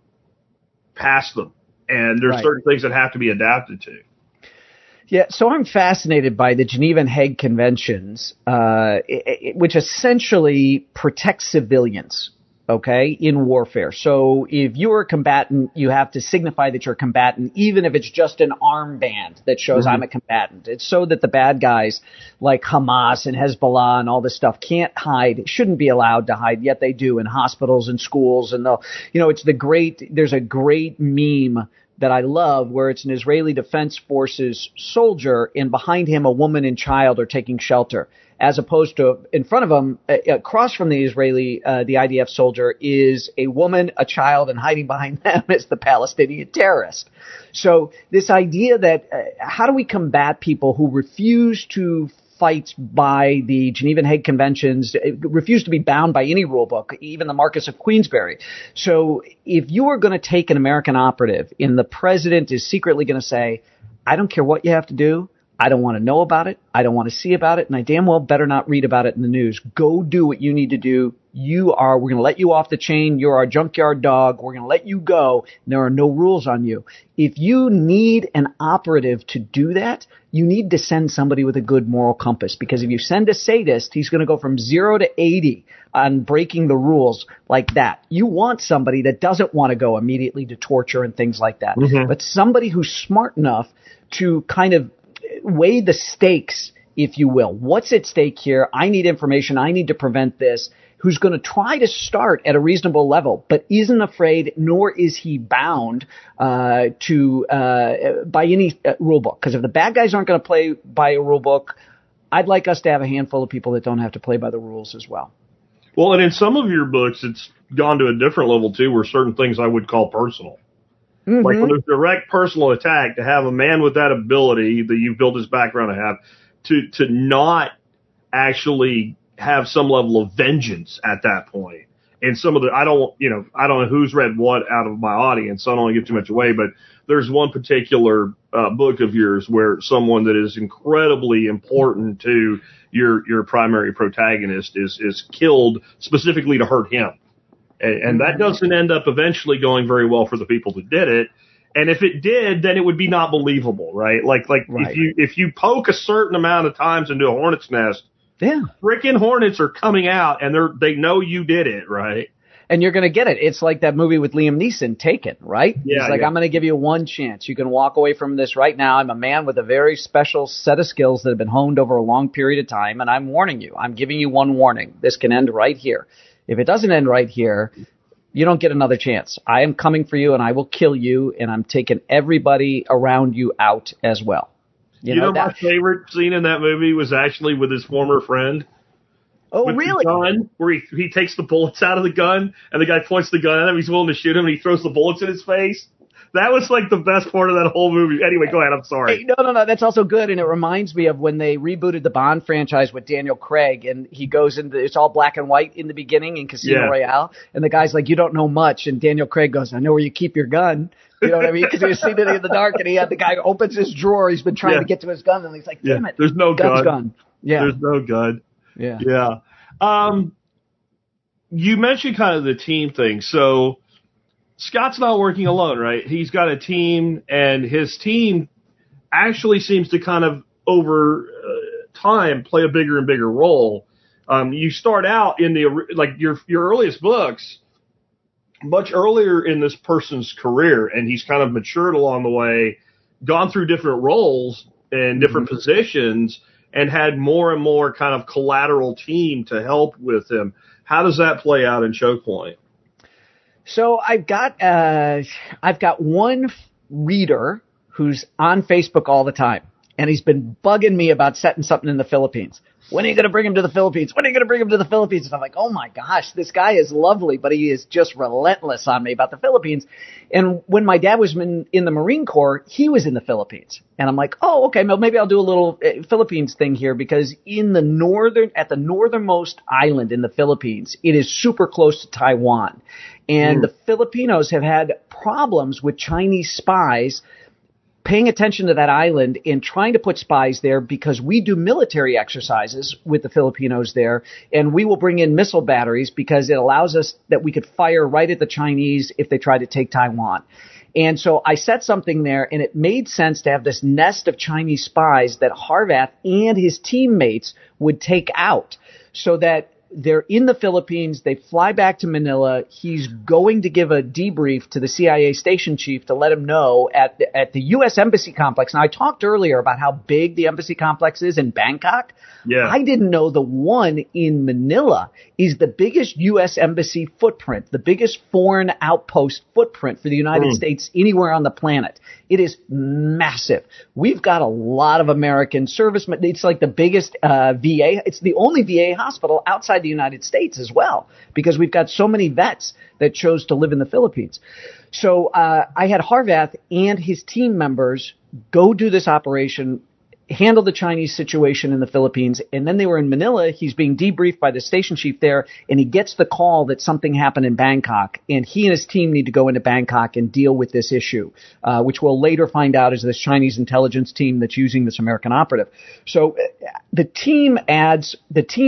past them. And there's certain things that have to be adapted to. Yeah, so I'm fascinated by the Geneva and Hague Conventions, which essentially protect civilians. Okay, in warfare. So if you're a combatant, you have to signify that you're a combatant, even if it's just an armband that shows I'm a combatant. It's so that the bad guys like Hamas and Hezbollah and all this stuff can't hide, shouldn't be allowed to hide, yet they do in hospitals and schools. And there's a great meme that I love where it's an Israeli Defense Forces soldier, and behind him a woman and child are taking shelter, as opposed to in front of him, across from the IDF soldier, is a woman, a child, and hiding behind them is the Palestinian terrorist. So this idea that how do we combat people who refuse to fight by the Geneva and Hague Conventions, refuse to be bound by any rule book, even the Marquess of Queensberry. So if you are going to take an American operative and the president is secretly going to say, I don't care what you have to do, I don't want to know about it, I don't want to see about it, and I damn well better not read about it in the news. Go do what you need to do. We're going to let you off the chain. You're our junkyard dog. We're going to let you go. There are no rules on you. If you need an operative to do that, you need to send somebody with a good moral compass, because if you send a sadist, he's going to go from 0 to 80 on breaking the rules like that. You want somebody that doesn't want to go immediately to torture and things like that, but somebody who's smart enough to kind of weigh the stakes, if you will. What's at stake here? I need information. I need to prevent this. Who's going to try to start at a reasonable level, but isn't afraid, nor is he bound by any rule book. Because if the bad guys aren't going to play by a rule book, I'd like us to have a handful of people that don't have to play by the rules as well. Well, and in some of your books, it's gone to a different level, too, where certain things I would call personal. Like when there's direct personal attack, to have a man with that ability that you've built his background to have, to not actually have some level of vengeance at that point, in some of the, I don't know who's read what out of my audience, so I don't want to give too much away, but there's one particular book of yours where someone that is incredibly important to your primary protagonist is killed specifically to hurt him. And that doesn't end up eventually going very well for the people that did it. And if it did, then it would be not believable, right? Like right. If you poke a certain amount of times into a hornet's nest, frickin' hornets are coming out and they know you did it, right? And you're going to get it. It's like that movie with Liam Neeson, Taken, right? Yeah, He's like, I'm going to give you one chance. You can walk away from this right now. I'm a man with a very special set of skills that have been honed over a long period of time, and I'm warning you. I'm giving you one warning. This can end right here. If it doesn't end right here, you don't get another chance. I am coming for you, and I will kill you, and I'm taking everybody around you out as well. You know my favorite scene in that movie was actually with his former friend. Oh, really? The gun, where he takes the bullets out of the gun, and the guy points the gun at him. He's willing to shoot him, and he throws the bullets in his face. That was like the best part of that whole movie. Anyway, go ahead. I'm sorry. Hey, no. That's also good, and it reminds me of when they rebooted the Bond franchise with Daniel Craig, and he goes into it's all black and white in the beginning in Casino Royale, and the guy's like, "You don't know much," and Daniel Craig goes, "I know where you keep your gun." You know what I mean? Because he was seeing it in the dark, and he had the guy opens his drawer. He's been trying to get to his gun, and he's like, "Damn it, there's no gun. Yeah, there's no gun." Yeah. You mentioned kind of the team thing. So Scott's not working alone, right? He's got a team, and his team actually seems to kind of over time play a bigger and bigger role. You start out in your earliest books much earlier in this person's career, and he's kind of matured along the way, gone through different roles and different positions, and had more and more kind of collateral team to help with him. How does that play out in Choke Point? So I've got one reader who's on Facebook all the time, and he's been bugging me about setting something in the Philippines. When are you going to bring him to the Philippines? When are you going to bring him to the Philippines? And I'm like, oh my gosh, this guy is lovely, but he is just relentless on me about the Philippines. And when my dad was in the Marine Corps, he was in the Philippines. And I'm like, oh, okay, maybe I'll do a little Philippines thing here, because at the northernmost island in the Philippines, it is super close to Taiwan. And the Filipinos have had problems with Chinese spies paying attention to that island and trying to put spies there, because we do military exercises with the Filipinos there, and we will bring in missile batteries because it allows us that we could fire right at the Chinese if they try to take Taiwan. And so I set something there, and it made sense to have this nest of Chinese spies that Harvath and his teammates would take out, so that they're in the Philippines. They fly back to Manila. He's going to give a debrief to the CIA station chief to let him know at the U.S. Embassy complex. Now, I talked earlier about how big the embassy complex is in Bangkok. Yeah. I didn't know the one in Manila is the biggest U.S. embassy footprint, the biggest foreign outpost footprint for the United States anywhere on the planet. It is massive. We've got a lot of American servicemen. It's like the biggest VA. It's the only VA hospital outside the United States as well, because we've got so many vets that chose to live in the Philippines. So I had Harvath and his team members go do this operation, handle the Chinese situation in the Philippines, and then they were in Manila. He's being debriefed by the station chief there, and he gets the call that something happened in Bangkok, and he and his team need to go into Bangkok and deal with this issue, which we'll later find out is this Chinese intelligence team that's using this American operative. So the team adds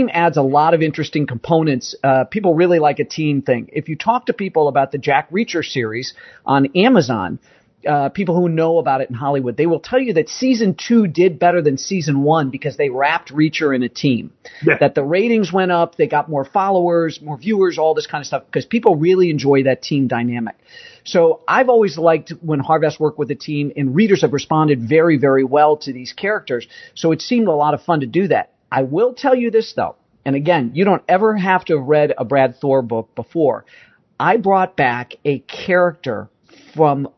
a lot of interesting components. People really like a team thing. If you talk to people about the Jack Reacher series on Amazon, people who know about it in Hollywood, they will tell you that season 2 did better than season 1 because they wrapped Reacher in a team. Yeah. That the ratings went up, they got more followers, more viewers, all this kind of stuff, because people really enjoy that team dynamic. So I've always liked when Harvath worked with a team, and readers have responded very, very well to these characters. So it seemed a lot of fun to do that. I will tell you this, though, and again, you don't ever have to have read a Brad Thor book before. I brought back a character from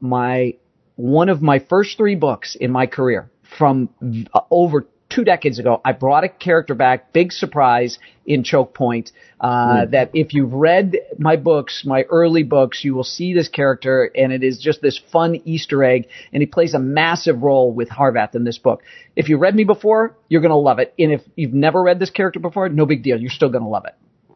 one of my first 3 books in my career from over 2 decades ago. I brought a character back, big surprise in Choke Point, that if you've read my books, my early books, you will see this character, and it is just this fun Easter egg, and he plays a massive role with Harvath in this book. If you read me before, you're going to love it, and if you've never read this character before, no big deal. You're still going to love it.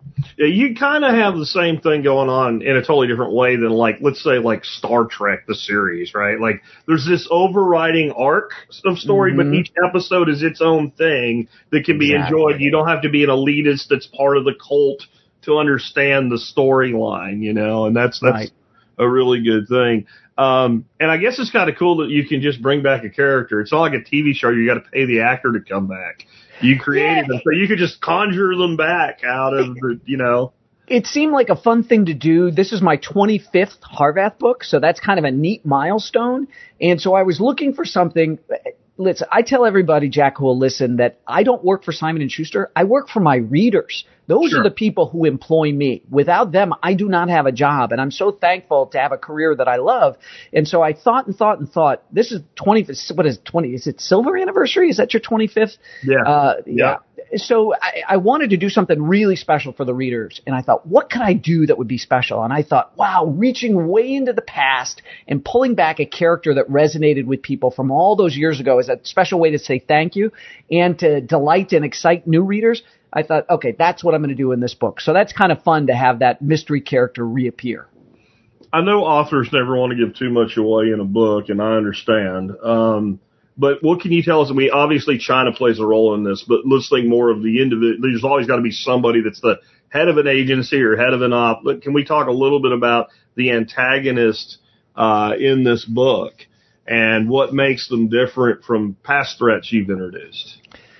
Yeah, you kind of have the same thing going on in a totally different way than, like, let's say, like Star Trek, the series, right? Like, there's this overriding arc of story, but each episode is its own thing that can be enjoyed. You don't have to be an elitist that's part of the cult to understand the storyline, you know, and that's Right. a really good thing. And I guess it's kind of cool that you can just bring back a character. It's not like a TV show. You got to pay the actor to come back. You created them, so you could just conjure them back out of the, you know. It seemed like a fun thing to do. This is my 25th Harvath book, so that's kind of a neat milestone. And so I was looking for something. Listen, I tell everybody, Jack, who will listen, that I don't work for Simon & Schuster. I work for my readers. Those are the people who employ me. Without them, I do not have a job. And I'm so thankful to have a career that I love. And so I thought, this is 20, what is it, 20? Is it silver anniversary? Is that your 25th? Yeah. So I wanted to do something really special for the readers. And I thought, what could I do that would be special? And I thought, wow, reaching way into the past and pulling back a character that resonated with people from all those years ago is a special way to say thank you and to delight and excite new readers. I thought, okay, that's what I'm going to do in this book. So that's kind of fun to have that mystery character reappear. I know authors never want to give too much away in a book, and I understand. But what can you tell us? I mean, obviously China plays a role in this, but let's think more of the individual. There's always got to be somebody that's the head of an agency or head of an op. But can we talk a little bit about the antagonist in this book and what makes them different from past threats you've introduced?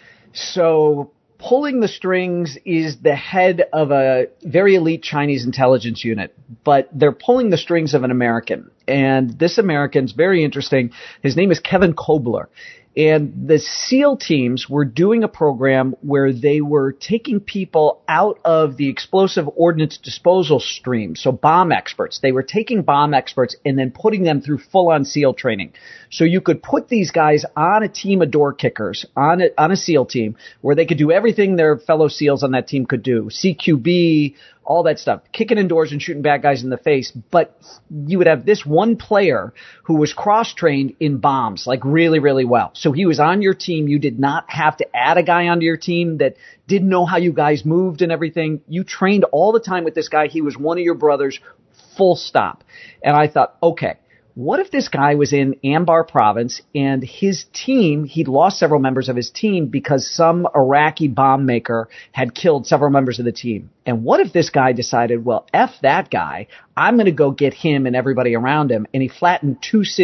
So pulling the strings is the head of a very elite Chinese intelligence unit, but they're pulling the strings of an American. And this American's very interesting. His name is Kevin Kobler. And the SEAL teams were doing a program where they were taking people out of the explosive ordnance disposal stream. So bomb experts. They were taking bomb experts and then putting them through full-on SEAL training. So you could put these guys on a team of door kickers, on a SEAL team, where they could do everything their fellow SEALs on that team could do. CQB, all that stuff, kicking in doors and shooting bad guys in the face. But you would have this one player who was cross-trained in bombs, like really, really well. So he was on your team. You did not have to add a guy onto your team that didn't know how you guys moved and everything. You trained all the time with this guy. He was one of your brothers, full stop. And I thought, okay, what if this guy was in Anbar province and his team, he'd lost several members of his team because some Iraqi bomb maker had killed several members of the team? And what if this guy decided, well, F that guy, I'm going to go get him and everybody around him. And he flattened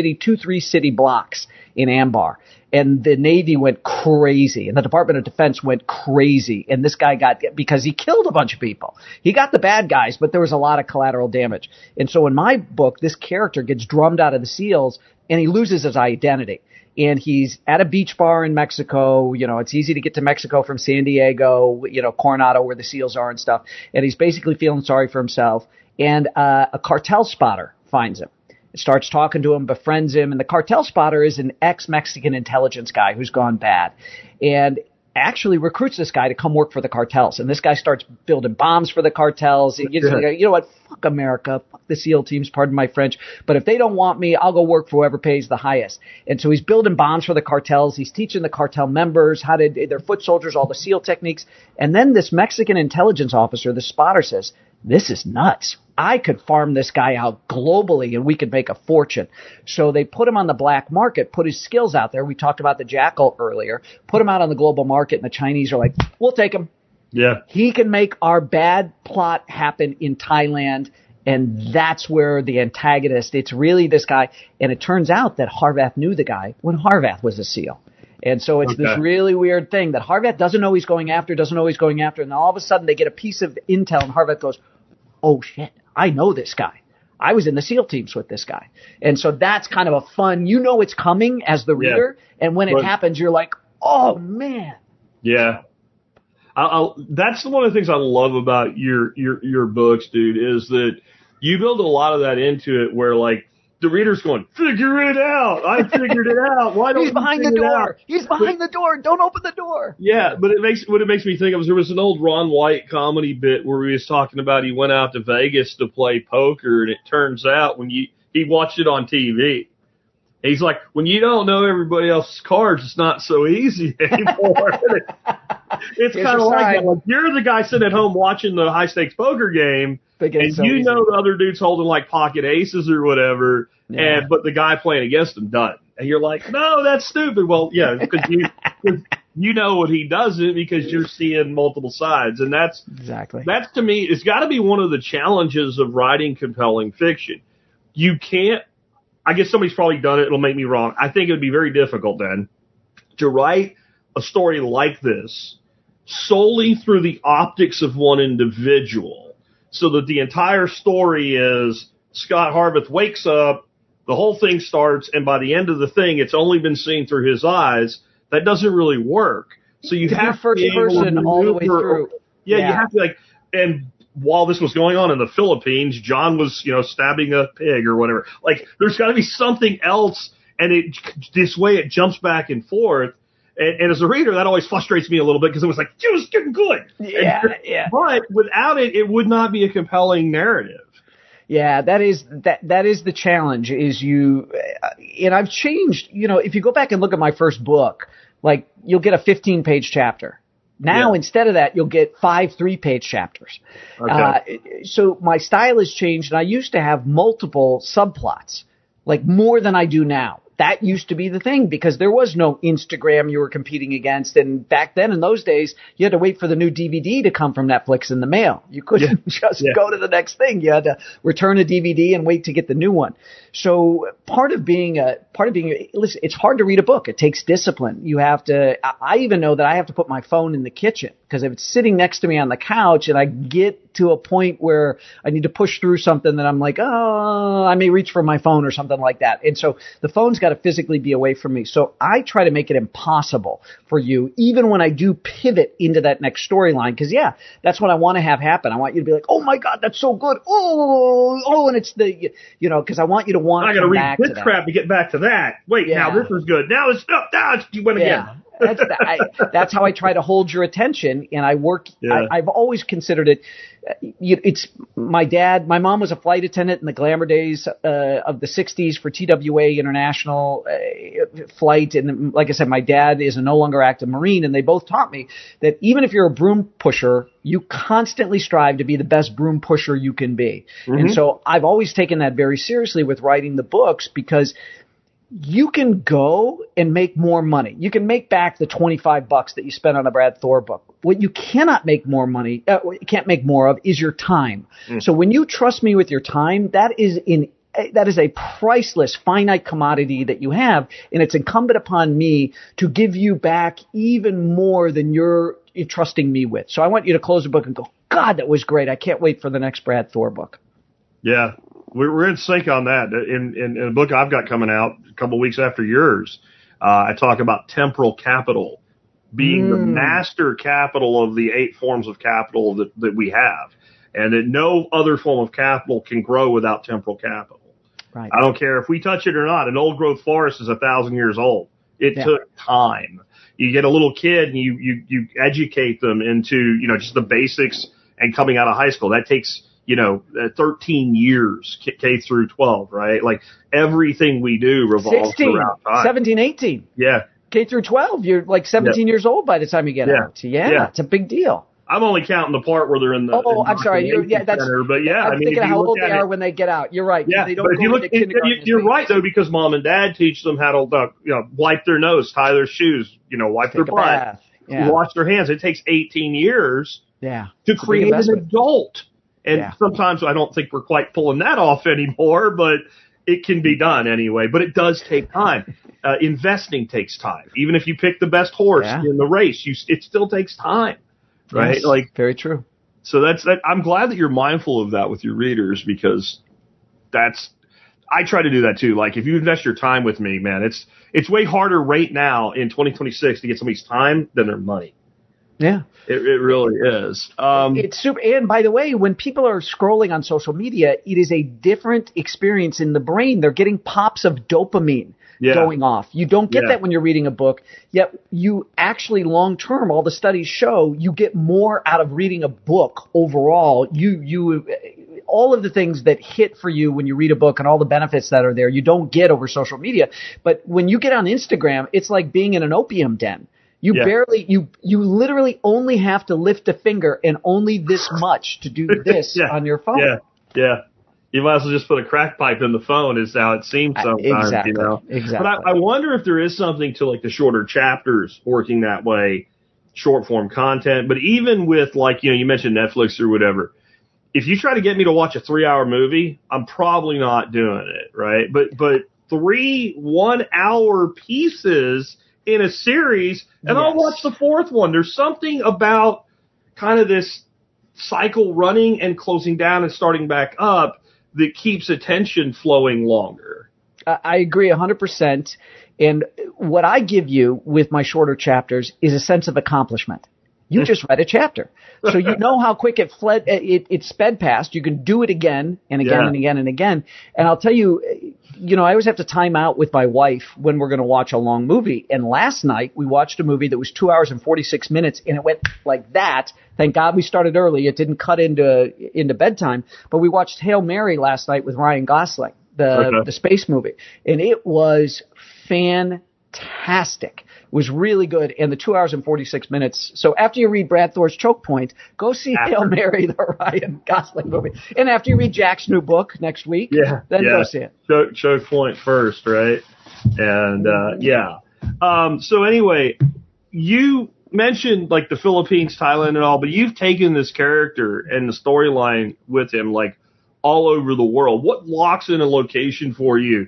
3 city blocks in Anbar. And the Navy went crazy and the Department of Defense went crazy. And this guy because he killed a bunch of people. He got the bad guys, but there was a lot of collateral damage. And so in my book, this character gets drummed out of the SEALs and he loses his identity. And he's at a beach bar in Mexico. You know, it's easy to get to Mexico from San Diego, you know, Coronado, where the SEALs are and stuff. And he's basically feeling sorry for himself. And a cartel spotter finds him. Starts talking to him, befriends him, and the cartel spotter is an ex-Mexican intelligence guy who's gone bad and actually recruits this guy to come work for the cartels. And this guy starts building bombs for the cartels. You know what? Fuck America. Fuck the SEAL teams, pardon my French. But if they don't want me, I'll go work for whoever pays the highest. And so he's building bombs for the cartels. He's teaching the cartel members how to, their foot soldiers, all the SEAL techniques. And then this Mexican intelligence officer, the spotter, says, this is nuts. I could farm this guy out globally and we could make a fortune. So they put him on the black market, put his skills out there. We talked about the Jackal earlier, put him out on the global market, and the Chinese are like, we'll take him. Yeah. He can make our bad plot happen in Thailand. And that's where the antagonist, it's really this guy. And it turns out that Harvath knew the guy when Harvath was a SEAL. And so it's this really weird thing that Harvath doesn't know he's going after. And all of a sudden they get a piece of intel and Harvath goes, oh shit, I know this guy. I was in the SEAL teams with this guy. And so that's kind of a fun, you know, it's coming as the reader. Yeah. And when it happens, you're like, oh man. Yeah. That's one of the things I love about your books, dude, is that you build a lot of that into it where like, the reader's going, figure it out. I figured it out. Why don't He's behind the door. He's behind the door. Don't open the door. Yeah, but what it makes me think of is there was an old Ron White comedy bit where he was talking about he went out to Vegas to play poker, and it turns out when he watched it on TV. He's like, when you don't know everybody else's cards, it's not so easy anymore. It's Here's kind of your like sign. that. Like, you're the guy sitting at home watching the high stakes poker game, They get and so you easy. know the other dude's holding like pocket aces or whatever, Yeah. but the guy playing against him doesn't. And you're like, no, that's stupid. Well, yeah, because you know what he doesn't because you're seeing multiple sides, and that's Exactly. to me, it's got to be one of the challenges of writing compelling fiction. You can't. I guess somebody's probably done it. It'll make me wrong. I think it would be very difficult then to write a story like this solely through the optics of one individual, so that the entire story is Scott Harveth wakes up, the whole thing starts, and by the end of the thing, it's only been seen through his eyes. That doesn't really work. So you To be have to first be able to person all the way maneuver- through. Yeah, Yeah. you have to like. And while this was going on in the Philippines, John was, stabbing a pig or whatever. Like, there's got to be something else, and this way it jumps back and forth. And as a reader, that always frustrates me a little bit because it was like, it was getting good. Yeah, yeah. But without it, it would not be a compelling narrative. Yeah, that is the challenge. Is and I've changed. If you go back and look at my first book, like you'll get a 15-page chapter. Now, instead of that, you'll get 5 3-page chapters. Okay. So my style has changed, and I used to have multiple subplots, like more than I do now. That used to be the thing because there was no Instagram you were competing against. And back then in those days, you had to wait for the new DVD to come from Netflix in the mail. You couldn't just go to the next thing. You had to return a DVD and wait to get the new one. So part of being listen, it's hard to read a book. It takes discipline. You have to, I even know that I have to put my phone in the kitchen because if it's sitting next to me on the couch and I get to a point where I need to push through something that I'm like, oh, I may reach for my phone or something like that. And so the phone's got to physically be away from me. So I try to make it impossible for you, even when I do pivot into that next storyline. Because, that's what I want to have happen. I want you to be like, oh, my God, that's so good. Oh, and it's because I want you to want I to got to come read back this to that. crap to get back to that. Wait, now this was good. Now you went again. That's how I try to hold your attention, and I work. Yeah. I've always considered it. It's my dad. My mom was a flight attendant in the glamour days of the '60s for TWA International flight, and like I said, my dad is a no longer active Marine, and they both taught me that even if you're a broom pusher, you constantly strive to be the best broom pusher you can be. Mm-hmm. And so I've always taken that very seriously with writing the books because you can go and make more money. You can make back the $25 that you spent on a Brad Thor book. What you cannot make more money, can't make more of is your time. So when you trust me with your time, that is a priceless, finite commodity that you have, and it's incumbent upon me to give you back even more than you're trusting me with. So I want you to close the book and go, God, that was great. I can't wait for the next Brad Thor book. Yeah. We're in sync on that. In a book I've got coming out a couple of weeks after yours, I talk about temporal capital being the master capital of the 8 forms of capital that we have, and that no other form of capital can grow without temporal capital. Right. I don't care if we touch it or not. An old growth forest is 1,000 years old. It took time. You get a little kid and you educate them into, just the basics and coming out of high school. That takes 13 years, K through 12, right? Like everything we do revolves 16, around time. 17, 18. Yeah. K through 12, you're like 17 years old by the time you get out. Yeah, it's a big deal. I'm only counting the part where they're in the. I'm sorry. That's. Center, but I'm thinking of how old they are when they get out. You're right. Yeah, they don't but if you go look, into kindergarten. you're right though, because mom and dad teach them how to, wipe their nose, tie their shoes, wipe their butt, wash their hands. It takes 18 years. To create an adult. And sometimes I don't think we're quite pulling that off anymore, but it can be done anyway. But it does take time. Investing takes time. Even if you pick the best horse in the race, it still takes time, right? Yes, like very true. So that's that. I'm glad that you're mindful of that with your readers because I try to do that too. Like if you invest your time with me, man, it's way harder right now in 2026 to get somebody's time than their money. Yeah. It really is. It's super. And by the way, when people are scrolling on social media, it is a different experience in the brain. They're getting pops of dopamine going off. You don't get that when you're reading a book, yet you actually long term, all the studies show you get more out of reading a book overall. All of the things that hit for you when you read a book and all the benefits that are there, you don't get over social media. But when you get on Instagram, it's like being in an opium den. You Yeah. barely, you literally only have to lift a finger and only this much to do this Yeah. on your phone. Yeah. You might as well just put a crack pipe in the phone is how it seems sometimes, Exactly. you know. Exactly. But I wonder if there is something to like the shorter chapters working that way, short form content. But even with like, you know, you mentioned Netflix or whatever. If you try to get me to watch a 3-hour movie, I'm probably not doing it, right? But 3 1-hour pieces in a series, and I'll Yes. watch the fourth one. There's something about kind of this cycle running and closing down and starting back up that keeps attention flowing longer. I agree 100%. And what I give you with my shorter chapters is a sense of accomplishment. You just read a chapter. So you know how quick it sped past. You can do it again and again and again and again. And I'll tell you, you know, I always have to time out with my wife when we're going to watch a long movie. And last night we watched a movie that was 2 hours and 46 minutes and it went like that. Thank God we started early. It didn't cut into bedtime. But we watched Hail Mary last night with Ryan Gosling, the space movie. And it was fantastic. It was really good. And the 2 hours and 46 minutes. So after you read Brad Thor's Choke Point, go see Hail Mary, the Ryan Gosling movie. And after you read Jack's new book next week, then go see it. Choke Point first, right? And, so anyway, you mentioned like the Philippines, Thailand and all, but you've taken this character and the storyline with him like all over the world. What locks in a location for you?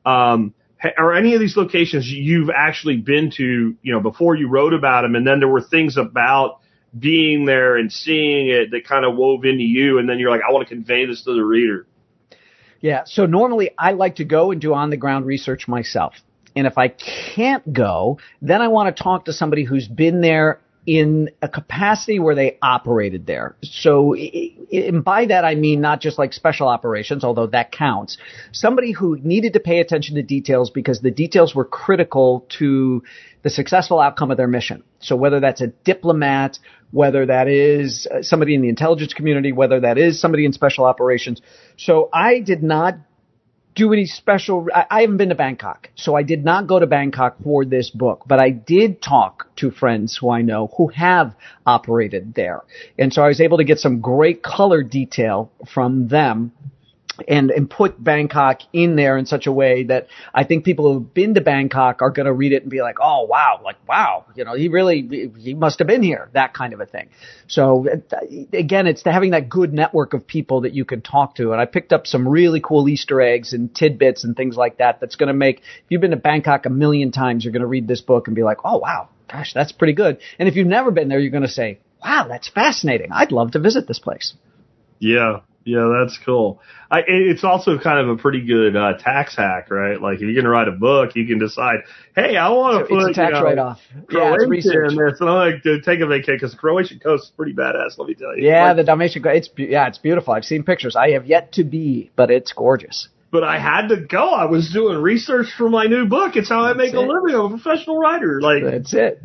Are any of these locations you've actually been to, you know, before you wrote about them, and then there were things about being there and seeing it that kind of wove into you, and then you're like, I want to convey this to the reader? Yeah, so normally I like to go and do on-the-ground research myself. And if I can't go, then I want to talk to somebody who's been there in a capacity where they operated there. So, and by that I mean not just like special operations, although that counts. Somebody who needed to pay attention to details because the details were critical to the successful outcome of their mission. So whether that's a diplomat, whether that is somebody in the intelligence community, whether that is somebody in special operations. So I did not do any special. I haven't been to Bangkok, so I did not go to Bangkok for this book, but I did talk to friends who I know who have operated there. And so I was able to get some great color detail from them and put Bangkok in there in such a way that I think people who've been to Bangkok are going to read it and be like, oh, wow, you know, he must have been here, that kind of a thing. So again, it's having that good network of people that you can talk to. And I picked up some really cool Easter eggs and tidbits and things like that. That's going to make, if you've been to Bangkok a million times, you're going to read this book and be like, oh, wow, gosh, that's pretty good. And if you've never been there, you're going to say, wow, that's fascinating. I'd love to visit this place. Yeah, that's cool. It's also kind of a pretty good tax hack, right? Like if you're going to write a book, you can decide, hey, I want to put it's a tax write-off. Croatia it's research. in this, and I like to take a vacation because the Croatian coast is pretty badass. Let me tell you. Yeah, the Dalmatian. It's beautiful. I've seen pictures. I have yet to be, but it's gorgeous. But I had to go. I was doing research for my new book. It's how I make a living. I'm a professional writer. Like that's it.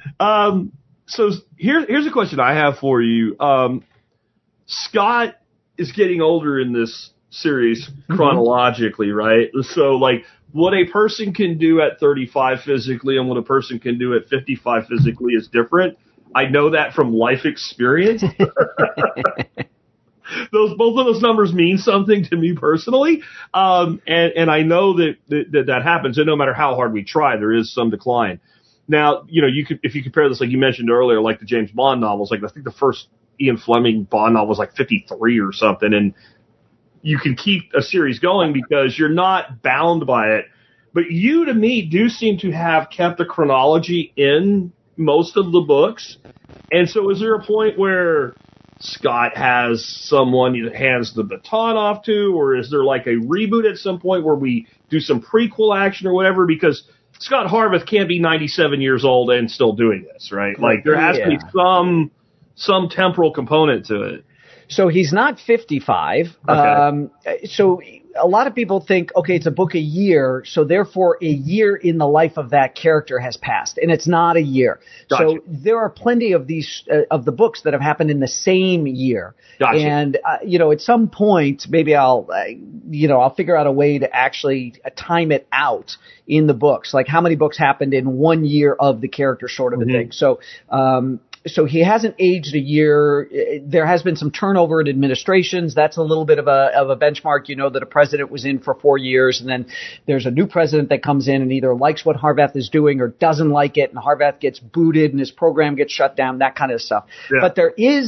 So here's a question I have for you. Scott is getting older in this series chronologically, right? So like what a person can do at 35 physically and what a person can do at 55 physically is different. I know that from life experience. Both of those numbers mean something to me personally. And I know that happens. And no matter how hard we try, there is some decline. Now, you know, if you compare this, like you mentioned earlier, like the James Bond novels, like I think the first Ian Fleming Bond novel was like 53 or something. And you can keep a series going because you're not bound by it. But you, to me, do seem to have kept the chronology in most of the books. And so is there a point where Scott has someone he hands the baton off to, or is there like a reboot at some point where we do some prequel action or whatever? Because Scott Harvath can't be 97 years old and still doing this, right? Like there has to be some temporal component to it. So he's not 55. Okay. So a lot of people think, okay, it's a book a year, so therefore a year in the life of that character has passed, and it's not a year. Gotcha. So there are plenty of these of the books that have happened in the same year. Gotcha. And at some point, maybe I'll figure out a way to actually time it out in the books, like how many books happened in 1 year of the character, sort of a thing. So he hasn't aged a year. There has been some turnover in administrations. That's a little bit of a benchmark. That a president was in for 4 years, and then there's a new president that comes in and either likes what Harvath is doing or doesn't like it, and Harvath gets booted and his program gets shut down, that kind of stuff. Yeah. But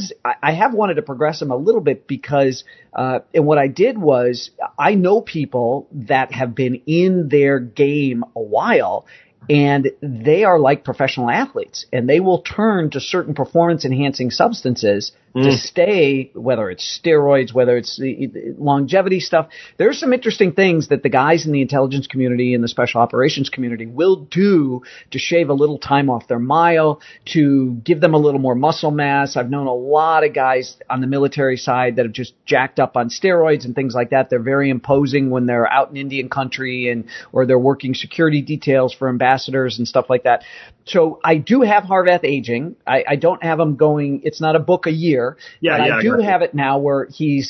I have wanted to progress him a little bit because, and what I did was I know people that have been in their game a while, and they are like professional athletes, and they will turn to certain performance-enhancing substances to stay, whether it's steroids, whether it's the longevity stuff. There's some interesting things that the guys in the intelligence community and the special operations community will do to shave a little time off their mile, to give them a little more muscle mass. I've known a lot of guys on the military side that have just jacked up on steroids and things like that. They're very imposing when they're out in Indian country or they're working security details for ambassadors and stuff like that. So I do have Harvath aging. I don't have him going, it's not a book a year. But I do have it now where he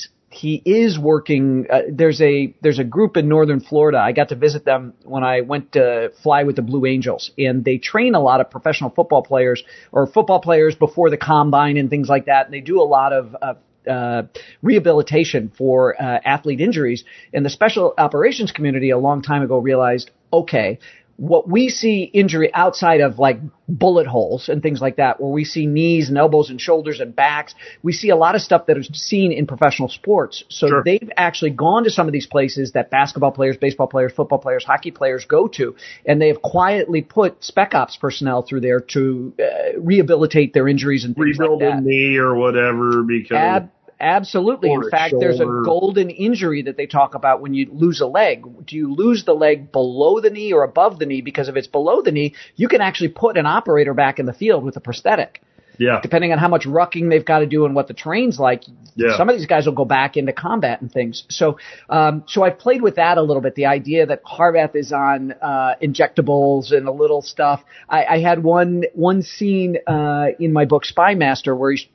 is working. There's a group in northern Florida. I got to visit them when I went to fly with the Blue Angels, and they train a lot of professional football players or football players before the combine and things like that. And they do a lot of rehabilitation for athlete injuries. And the special operations community a long time ago realized, okay, what we see injury outside of like bullet holes and things like that, where we see knees and elbows and shoulders and backs, we see a lot of stuff that is seen in professional sports. So they've actually gone to some of these places that basketball players, baseball players, football players, hockey players go to, and they have quietly put spec ops personnel through there to rehabilitate their injuries and things like that. Rebuild a knee or whatever because... Absolutely. In fact, there's a golden injury that they talk about when you lose a leg. Do you lose the leg below the knee or above the knee? Because if it's below the knee, you can actually put an operator back in the field with a prosthetic. Yeah. Depending on how much rucking they've got to do and what the terrain's like, some of these guys will go back into combat and things. So I've played with that a little bit. The idea that Harvath is on injectables and a little stuff. I had one scene in my book Spy Master where he's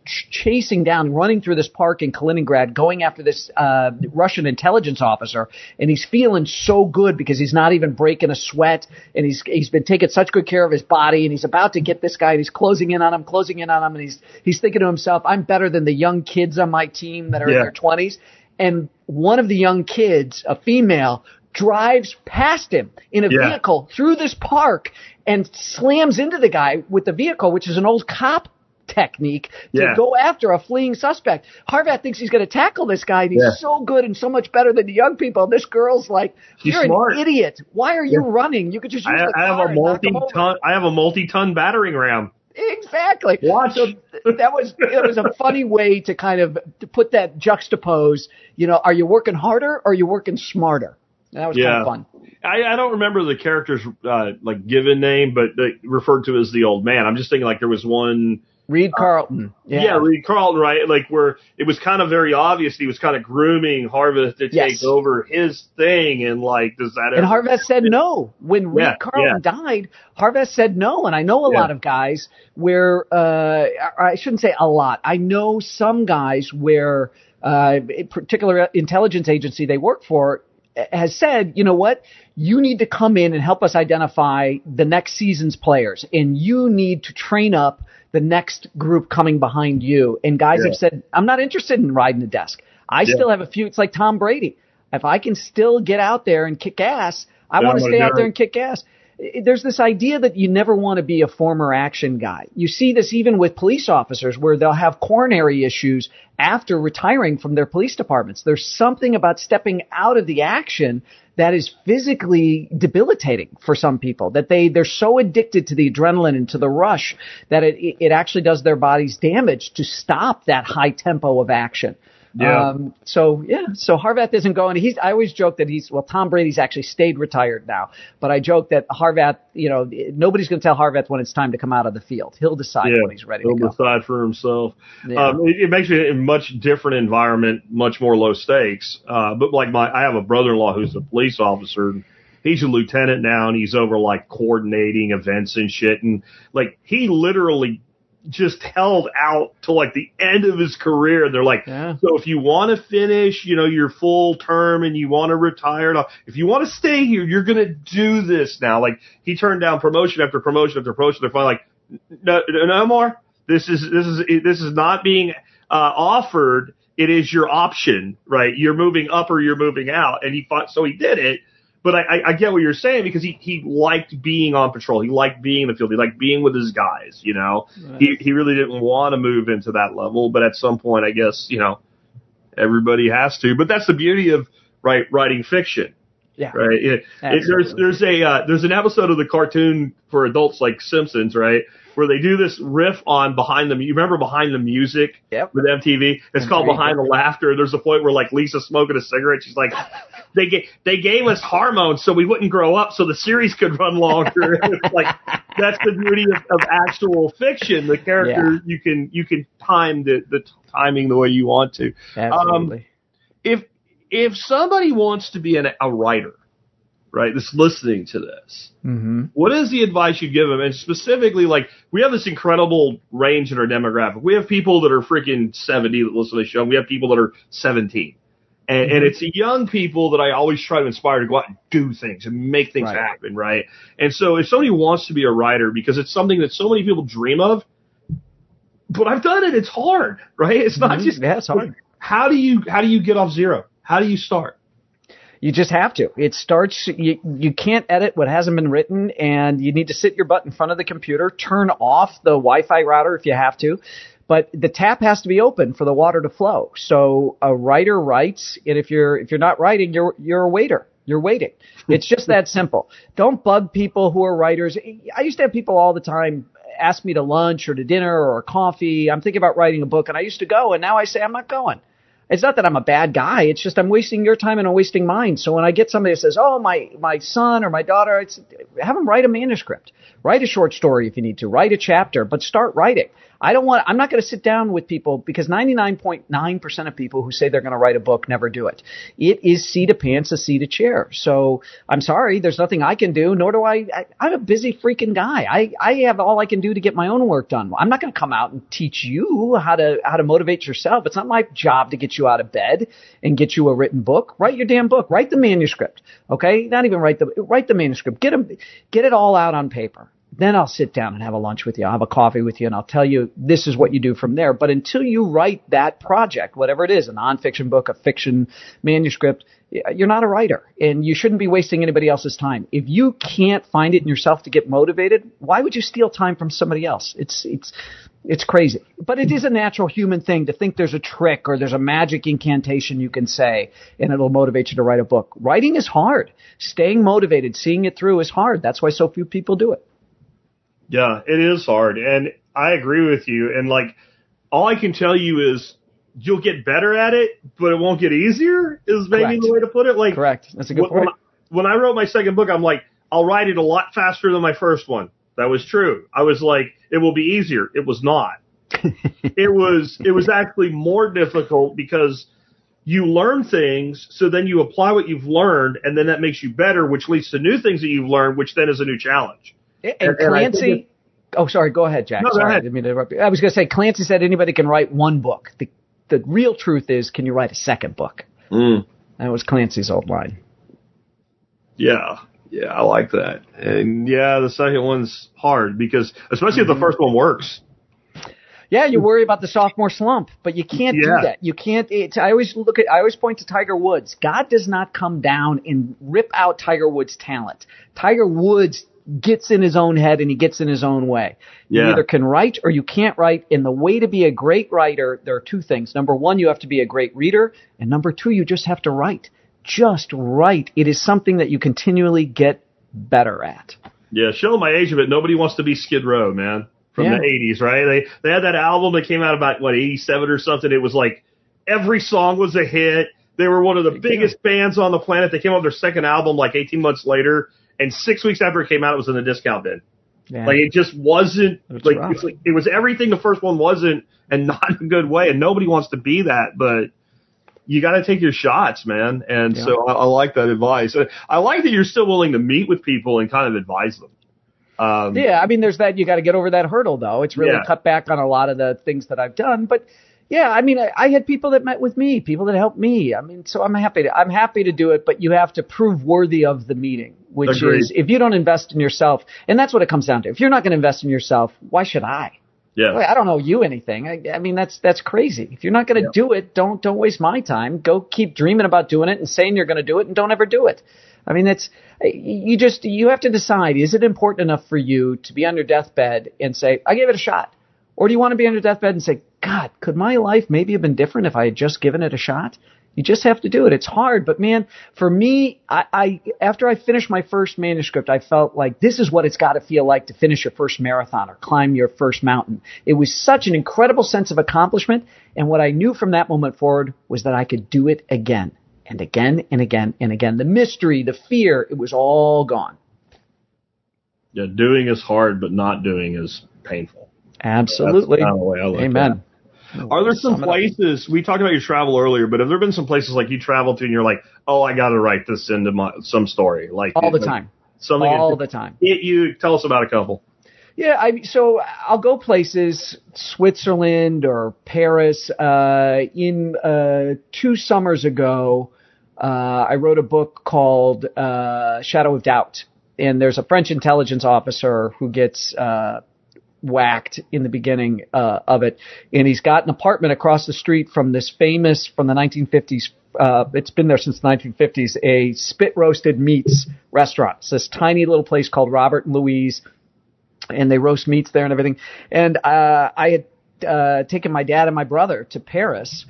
running through this park in Kaliningrad, going after this Russian intelligence officer, and he's feeling so good because he's not even breaking a sweat, and he's been taking such good care of his body, and he's about to get this guy, and he's closing in on him, and he's thinking to himself, I'm better than the young kids on my team that are in their 20s. And one of the young kids, a female, drives past him in a vehicle through this park and slams into the guy with the vehicle, which is an old cop technique to go after a fleeing suspect. Harvath thinks he's going to tackle this guy, and he's so good and so much better than the young people. This girl's like, "You're an idiot. Why are you running? You could just use the car." I have a multi-ton battering ram. Exactly. So it was a funny way to kind of to put that juxtapose. Are you working harder or are you working smarter? And that was kind of fun. I don't remember the character's given name, but referred to as the old man. I'm just thinking like there was one. Reed Carlton. Reed Carlton, right? Like where it was kind of very obvious he was kind of grooming Harvath to take over his thing, and like does that? And Harvath said no when Reed Carlton died. Harvath said no, and I know a lot of guys where I shouldn't say a lot. I know some guys where a particular intelligence agency they work for has said, you know what? You need to come in and help us identify the next season's players, and you need to train up the next group coming behind you. And guys have said, I'm not interested in riding the desk. I still have a few. It's like Tom Brady. If I can still get out there and kick ass, I want to stay out there and kick ass. There's this idea that you never want to be a former action guy. You see this even with police officers where they'll have coronary issues after retiring from their police departments. There's something about stepping out of the action that is physically debilitating for some people, that they're so addicted to the adrenaline and to the rush that it actually does their bodies damage to stop that high tempo of action. Yeah. So Harvath isn't going. I always joke that Tom Brady's actually stayed retired now, but I joke that Harvath, nobody's going to tell Harvath when it's time to come out of the field. He'll decide when he's ready to go. He'll decide for himself. Yeah. It makes me a much different environment, much more low stakes. But like I have a brother-in-law who's a police officer. And he's a lieutenant now, and he's over like coordinating events and shit. And like he literally just held out till like the end of his career. They're like, so if you want to finish, your full term and you want to retire, if you want to stay here, you're going to do this now. Like he turned down promotion after promotion after promotion. They're finally like, no more. This is not being offered. It is your option, right? You're moving up or you're moving out. And so he did it. But I get what you're saying because he liked being on patrol. He liked being in the field. He liked being with his guys, Right. He really didn't want to move into that level. But at some point, I guess, everybody has to. But that's the beauty of writing fiction. Yeah. Right. There's an episode of the cartoon for adults like Simpsons, right, where they do this riff on you remember Behind the Music with MTV? It's called Behind the Laughter. There's a point where like Lisa's smoking a cigarette. She's like, they gave us hormones so we wouldn't grow up so the series could run longer. Like that's the beauty of actual fiction. The character you can time the timing the way you want to. Absolutely. If somebody wants to be a writer, right, that's listening to this, what is the advice you give them? And specifically, like, we have this incredible range in our demographic. We have people that are freaking 70 that listen to the show. And we have people that are 17. And it's the young people that I always try to inspire to go out and do things and make things happen, right? And so if somebody wants to be a writer, because it's something that so many people dream of, but I've done it, it's hard, right? It's not just... Yeah, it's hard. How do you get off zero? How do you start? You just have to. It starts, you can't edit what hasn't been written, and you need to sit your butt in front of the computer, turn off the Wi-Fi router if you have to, but the tap has to be open for the water to flow. So a writer writes, and if you're not writing, you're a waiter. You're waiting. It's just that simple. Don't bug people who are writers. I used to have people all the time ask me to lunch or to dinner or coffee. I'm thinking about writing a book, and I used to go, and now I say I'm not going. It's not that I'm a bad guy. It's just I'm wasting your time and I'm wasting mine. So when I get somebody that says, oh, my son or my daughter, have them write a manuscript. Write a short story if you need to. Write a chapter, but start writing. I'm not going to sit down with people because 99.9% of people who say they're going to write a book never do it. It is seat of pants, a seat of chair. So I'm sorry, there's nothing I can do, nor do I'm a busy freaking guy. I have all I can do to get my own work done. I'm not going to come out and teach you how to motivate yourself. It's not my job to get you out of bed and get you a written book. Write your damn book. Write the manuscript. Okay? Not even write the manuscript. Get it all out on paper. Then I'll sit down and have a lunch with you. I'll have a coffee with you, and I'll tell you this is what you do from there. But until you write that project, whatever it is, a nonfiction book, a fiction manuscript, you're not a writer, and you shouldn't be wasting anybody else's time. If you can't find it in yourself to get motivated, why would you steal time from somebody else? It's crazy. But it is a natural human thing to think there's a trick or there's a magic incantation you can say, and it'll motivate you to write a book. Writing is hard. Staying motivated, seeing it through is hard. That's why so few people do it. Yeah, it is hard, and I agree with you. And like, all I can tell you is you'll get better at it, but it won't get easier. Is maybe Correct. the way to put it. Like, correct. That's a good point. When I wrote my second book, I'm like, I'll write it a lot faster than my first one. That was true. I was like, it will be easier. It was not. It was actually more difficult because you learn things, so then you apply what you've learned, and then that makes you better, which leads to new things that you've learned, which then is a new challenge. And Clancy, sorry, go ahead, Jack. No, sorry, go ahead. I didn't mean to interrupt you. I was going to say, Clancy said anybody can write one book. The real truth is, can you write a second book? That was Clancy's old line. Yeah, I like that. And yeah, the second one's hard because, especially if the first one works. Yeah, you worry about the sophomore slump, but you can't do that. You can't. I always point to Tiger Woods. God does not come down and rip out Tiger Woods' talent. Tiger Woods gets in his own head and he gets in his own way. You either can write or you can't write. And the way to be a great writer, there are two things. Number one, you have to be a great reader. And number two, you just have to write. Just write. It is something that you continually get better at. Yeah, show my age of it. Nobody wants to be Skid Row, man. From the 80s, right? They had that album that came out about, 87 or something. It was like Every song was a hit. They were one of the biggest bands on the planet. They came out with their second album like 18 months later, and 6 weeks after it came out, it was in the discount bin. Yeah. Like, it just wasn't, like, rough. it was everything the first one wasn't, and not in a good way, and nobody wants to be that, but you got to take your shots, man. And so I like that advice. I like that you're still willing to meet with people and kind of advise them. Yeah, I mean, there's that. You got to get over that hurdle, though. It's really cut back on a lot of the things that I've done. But yeah, I mean, I had people that met with me, people that helped me. I mean, so I'm happy to do it. But you have to prove worthy of the meeting, which is if you don't invest in yourself, and that's what it comes down to. If you're not going to invest in yourself, why should I? Yeah, I don't owe you anything. I mean, that's crazy. If you're not going to do it, don't waste my time. Go keep dreaming about doing it and saying you're going to do it, and don't ever do it. I mean, you have to decide, is it important enough for you to be on your deathbed and say, I gave it a shot? Or do you want to be on your deathbed and say, God, could my life maybe have been different if I had just given it a shot? You just have to do it. It's hard. But man, for me, I after I finished my first manuscript, I felt like this is what it's got to feel like to finish your first marathon or climb your first mountain. It was such an incredible sense of accomplishment. And what I knew from that moment forward was that I could do it again and again and again and again. The mystery, the fear, it was all gone. Yeah, doing is hard, but not doing is painful. Absolutely. That's kind of the way I look Amen. at it. Are there some places, we talked about your travel earlier, but have there been some places like you traveled to and you're like, oh, I got to write this into some story? Like all the time. Something all the time. Tell us about a couple. Yeah, so I'll go places, Switzerland or Paris. In 2 summers ago, I wrote a book called Shadow of Doubt. And there's a French intelligence officer who gets whacked in the beginning of it. And he's got an apartment across the street from this famous, from the 1950s, it's been there since the 1950s, a spit roasted meats restaurant. It's this tiny little place called Robert and Louise, and they roast meats there and everything. And I had taken my dad and my brother to Paris,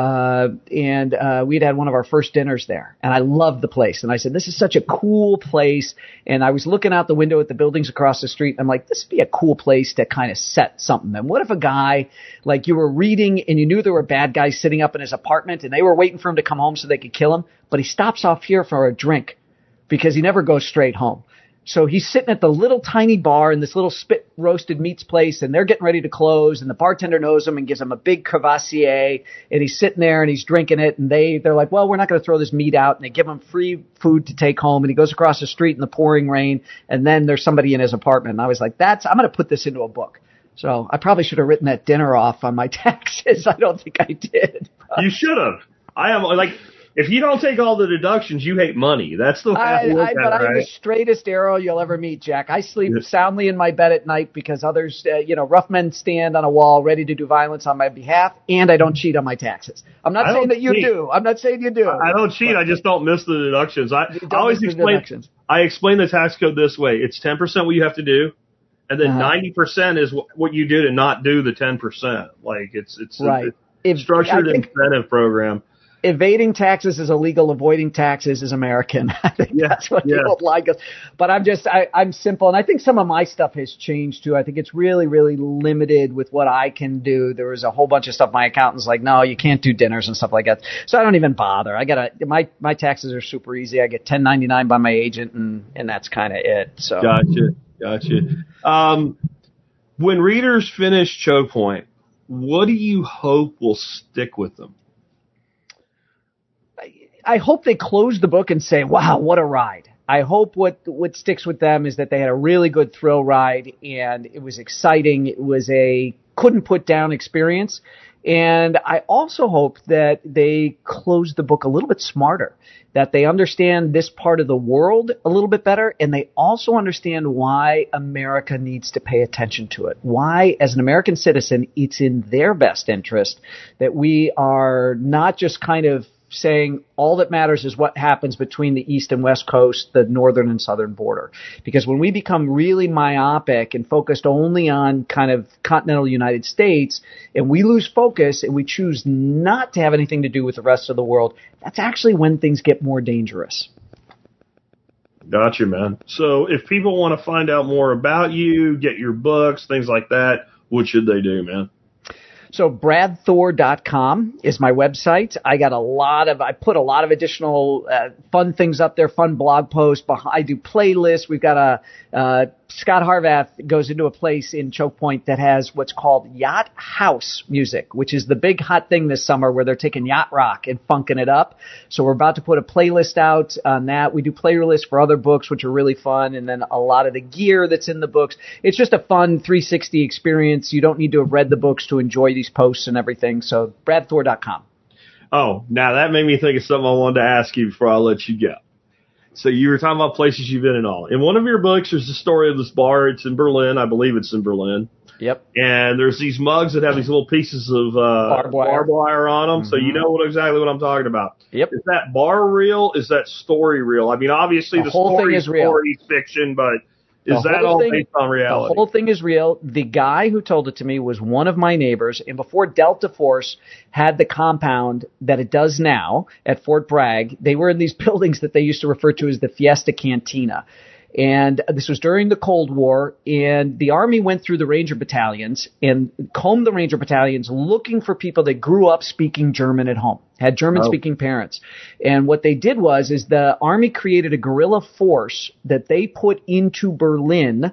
and we'd had one of our first dinners there, and I loved the place. And I said, this is such a cool place. And I was looking out the window at the buildings across the street. And I'm like, this would be a cool place to kind of set something. And what if a guy, like, you were reading and you knew there were bad guys sitting up in his apartment and they were waiting for him to come home so they could kill him, but he stops off here for a drink because he never goes straight home. So he's sitting at the little tiny bar in this little spit roasted meats place, and they're getting ready to close, and the bartender knows him and gives him a big Cavassier, and he's sitting there and he's drinking it, and they're like, well, we're not going to throw this meat out, and they give him free food to take home, and he goes across the street in the pouring rain, and then there's somebody in his apartment, and I was like, I'm going to put this into a book. So I probably should have written that dinner off on my taxes. I don't think I did. You should have. I am like, if you don't take all the deductions, you hate money. That's the way I look at it, right? I'm the straightest arrow you'll ever meet, Jack. I sleep soundly in my bed at night because others, rough men stand on a wall ready to do violence on my behalf, and I don't cheat on my taxes. I'm not saying that you do. I'm not saying you do. I don't cheat. I just don't miss the deductions. I always explain. I explain the tax code this way: it's 10% what you have to do, and then 90% is what you do to not do the 10%. Like it's right. A structured incentive program. Evading taxes is illegal. Avoiding taxes is American. I think that's what people like us. But I'm simple. And I think some of my stuff has changed too. I think it's really, really limited with what I can do. There was a whole bunch of stuff my accountant's like, no, you can't do dinners and stuff like that. So I don't even bother. My taxes are super easy. I get 1099 by my agent and that's kind of it. So. Gotcha. When readers finish Choke Point, what do you hope will stick with them? I hope they close the book and say, wow, what a ride. I hope what sticks with them is that they had a really good thrill ride and it was exciting. It was a couldn't put down experience. And I also hope that they close the book a little bit smarter, that they understand this part of the world a little bit better, and they also understand why America needs to pay attention to it. Why, as an American citizen, it's in their best interest that we are not just kind of saying all that matters is what happens between the East and West Coast, the northern and southern border. Because when we become really myopic and focused only on kind of continental United States, and we lose focus and we choose not to have anything to do with the rest of the world, that's actually when things get more dangerous. Gotcha, man. So if people want to find out more about you, get your books, things like that, what should they do, man? So bradthor.com is my website. I put a lot of additional fun things up there, fun blog posts. I do playlists. We've got Scott Harvath goes into a place in Choke Point that has what's called Yacht House music, which is the big hot thing this summer where they're taking yacht rock and funking it up. So we're about to put a playlist out on that. We do playlists for other books, which are really fun, and then a lot of the gear that's in the books. It's just a fun 360 experience. You don't need to have read the books to enjoy these posts and everything. So bradthor.com. Oh, now that made me think of something I wanted to ask you before I let you go. So you were talking about places you've been and all. In one of your books, there's the story of this bar. It's in Berlin. I believe it's in Berlin. Yep. And there's these mugs that have these little pieces of barbed wire on them. Mm-hmm. So you know exactly what I'm talking about. Yep. Is that bar real? Is that story real? I mean, obviously the whole thing is real. Story fiction, but is that all based on reality? The whole thing is real. The guy who told it to me was one of my neighbors, and before Delta Force had the compound that it does now at Fort Bragg, they were in these buildings that they used to refer to as the Fiesta Cantina. And this was during the Cold War, and the Army went through the Ranger battalions and combed the Ranger battalions looking for people that grew up speaking German at home, had German-speaking parents. And what they did was the Army created a guerrilla force that they put into Berlin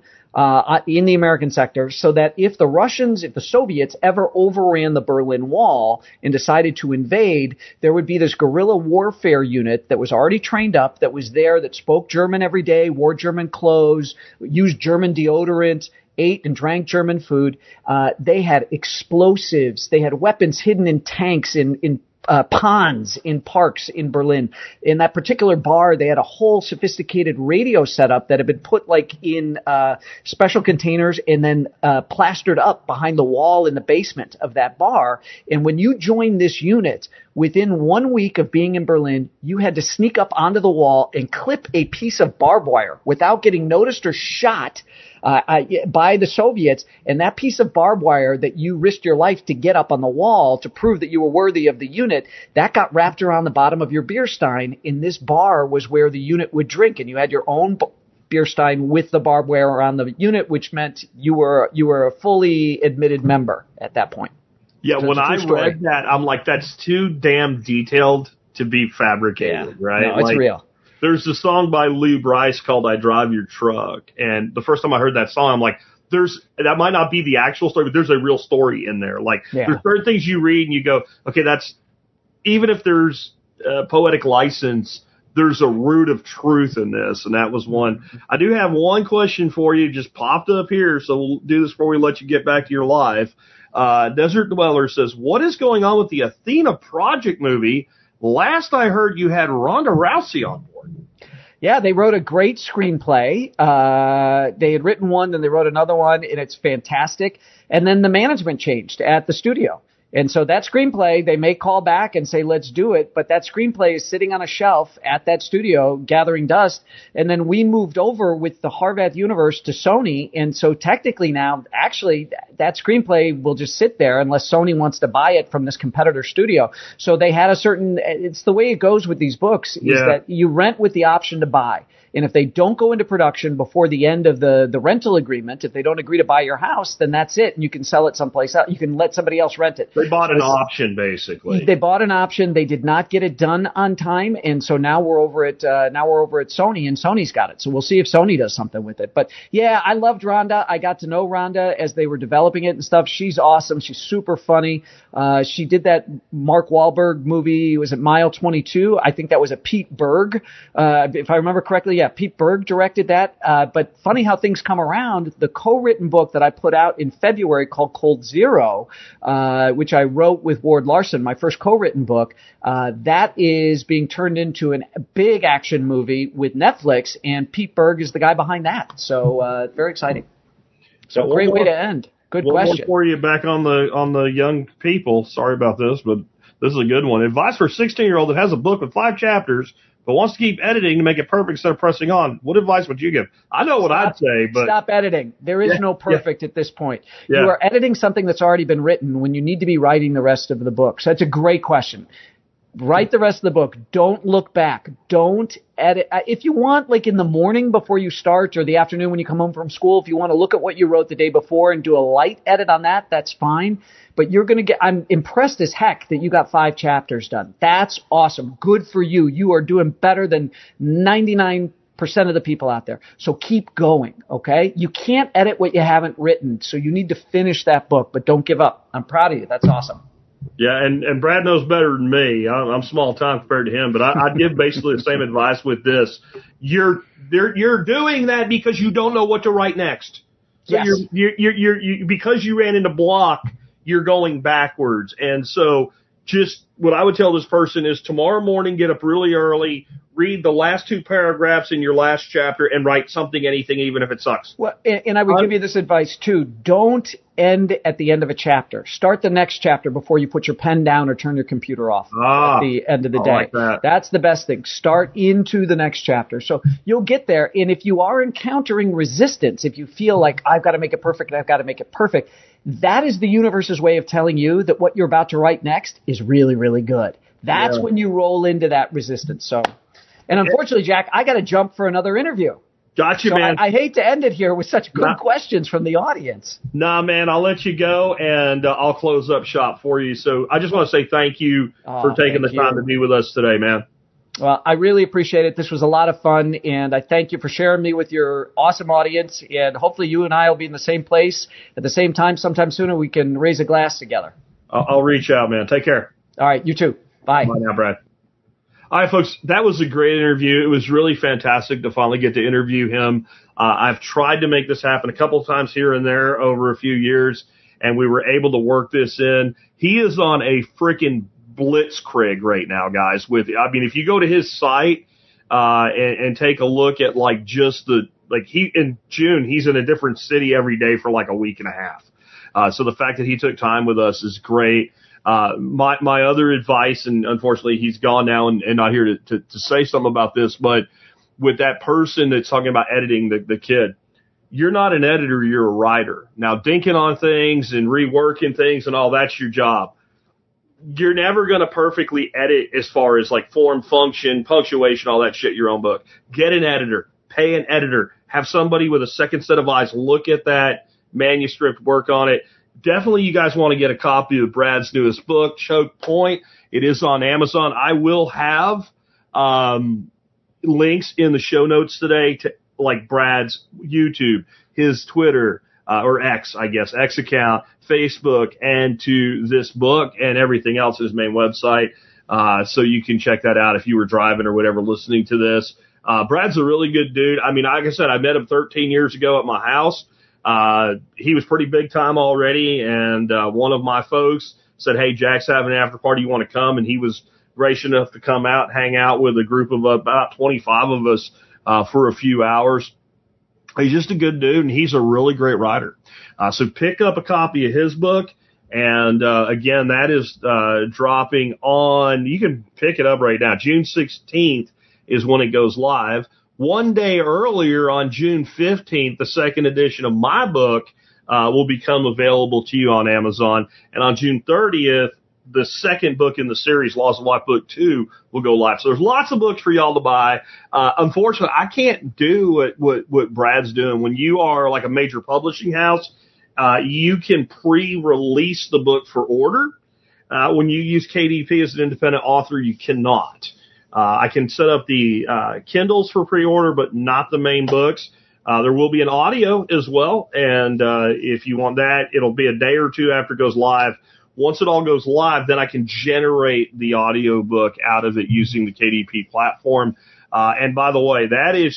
in the American sector, so that if the Soviets ever overran the Berlin Wall and decided to invade, there would be this guerrilla warfare unit that was already trained up, that was there, that spoke German every day, wore German clothes, used German deodorant, ate and drank German food. They had explosives. They had weapons hidden in tanks, in ponds in parks in Berlin. In that particular bar, they had a whole sophisticated radio setup that had been put in special containers and then plastered up behind the wall in the basement of that bar. And when you joined this unit, within 1 week of being in Berlin, you had to sneak up onto the wall and clip a piece of barbed wire without getting noticed or shot by the Soviets. And that piece of barbed wire that you risked your life to get up on the wall to prove that you were worthy of the unit, that got wrapped around the bottom of your beer stein. In this bar was where the unit would drink, and you had your own beer stein with the barbed wire around the unit, which meant you were a fully admitted member at that point. Yeah, so when I read that, I'm like, that's too damn detailed to be fabricated, right? No, it's real. There's a song by Lou Bryce called I Drive Your Truck. And the first time I heard that song, I'm like, that might not be the actual story, but there's a real story in there. Like, there's certain things you read and you go, okay, even if there's poetic license, there's a root of truth in this. And that was one. I do have one question for you, just popped up here. So we'll do this before we let you get back to your live. Desert Dweller says, what is going on with the Athena Project movie? Last I heard, you had Ronda Rousey on board. Yeah, they wrote a great screenplay. They had written one, then they wrote another one, and it's fantastic. And then the management changed at the studio. And so that screenplay, they may call back and say, let's do it. But that screenplay is sitting on a shelf at that studio gathering dust. And then we moved over with the Harvath universe to Sony. And so technically now, actually, that screenplay will just sit there unless Sony wants to buy it from this competitor studio. So they had it's the way it goes with these books, is that you rent with the option to buy. And if they don't go into production before the end of the rental agreement, if they don't agree to buy your house, then that's it. And you can sell it someplace else. You can let somebody else rent it. They bought an option, basically. They bought an option. They did not get it done on time. And so now we're over at Sony, and Sony's got it. So we'll see if Sony does something with it. But yeah, I loved Rhonda. I got to know Rhonda as they were developing it and stuff. She's awesome. She's super funny. She did that Mark Wahlberg movie. Was it Mile 22? I think that was a Pete Berg. If I remember correctly, yeah, Pete Berg directed that. But funny how things come around. The co-written book that I put out in February called Cold Zero, which I wrote with Ward Larson, my first co-written book, that is being turned into a big action movie with Netflix, and Pete Berg is the guy behind that. So very exciting. So great way to end. Good question. For you back on the young people. Sorry about this, but this is a good one. Advice for a 16-year-old that has a book with 5 chapters but wants to keep editing to make it perfect instead of pressing on. What advice would you give? I know what I'd say, but stop editing. There is no perfect at this point. Yeah. You are editing something that's already been written when you need to be writing the rest of the book. So that's a great question. Write the rest of the book. Don't look back. Don't edit. If you want, like in the morning before you start or the afternoon when you come home from school, if you want to look at what you wrote the day before and do a light edit on that, that's fine. But you're going to I'm impressed as heck that you got 5 chapters done. That's awesome. Good for you. You are doing better than 99% of the people out there. So keep going, okay? You can't edit what you haven't written, so you need to finish that book, but don't give up. I'm proud of you. That's awesome. Yeah, and Brad knows better than me. I'm small time compared to him, but I'd give basically the same advice with this. You're doing that because you don't know what to write next. So Yes. you're because you ran into block, you're going backwards. And so just what I would tell this person is tomorrow morning, get up really early, read the last 2 paragraphs in your last chapter, and write something, anything, even if it sucks. Well, and I would give you this advice too. Don't end at the end of a chapter. Start the next chapter before you put your pen down or turn your computer off at the end of the day. Like that. That's the best thing. Start into the next chapter. So you'll get there. And if you are encountering resistance, if you feel like I've got to make it perfect, that is the universe's way of telling you that what you're about to write next is really, really good. That's when you roll into that resistance. So, and unfortunately, Jack, I got to jump for another interview. Gotcha, So man. I hate to end it here with such good questions from the audience. Nah, man, I'll let you go, and I'll close up shop for you. So I just want to say thank you for taking the time to be with us today, man. Well, I really appreciate it. This was a lot of fun, and I thank you for sharing me with your awesome audience, and hopefully you and I will be in the same place at the same time sometime sooner. We can raise a glass together. I'll reach out, man. Take care. All right, you too. Bye. Bye now, Brad. All right, folks, that was a great interview. It was really fantastic to finally get to interview him. I've tried to make this happen a couple of times here and there over a few years, and we were able to work this in. He is on a freaking blitzkrieg right now, guys. If you go to his site and take a look at in June, he's in a different city every day for like a week and a half. So the fact that he took time with us is great. My other advice, and unfortunately he's gone now and not here to say something about this, but with that person that's talking about editing the kid, you're not an editor, you're a writer. Now, dinking on things and reworking things and all, that's your job. You're never going to perfectly edit as far as like form, function, punctuation, all that shit, your own book. Get an editor, pay an editor, have somebody with a second set of eyes look at that manuscript, work on it. Definitely you guys want to get a copy of Brad's newest book, Choke Point. It is on Amazon. I will have links in the show notes today to like Brad's YouTube, his Twitter, or X, I guess, X account, Facebook, and to this book and everything else, his main website. So you can check that out if you were driving or whatever listening to this. Brad's a really good dude. I mean, like I said, I met him 13 years ago at my house. He was pretty big time already, and one of my folks said, "Hey, Jack's having an after party. You want to come?" And he was gracious enough to come out, hang out with a group of about 25 of us for a few hours. He's just a good dude, and he's a really great writer. So pick up a copy of his book, and again, that is dropping on. You can pick it up right now. June 16th is when it goes live. One day earlier, on June 15th, the second edition of my book will become available to you on Amazon. And on June 30th, the second book in the series, Laws of Life Book 2, will go live. So there's lots of books for y'all to buy. Unfortunately, I can't do what Brad's doing. When you are like a major publishing house, you can pre-release the book for order. When you use KDP as an independent author, you cannot. I can set up the Kindles for pre-order, but not the main books. There will be an audio as well, and if you want that, it'll be a day or two after it goes live. Once it all goes live, then I can generate the audio book out of it using the KDP platform. And by the way,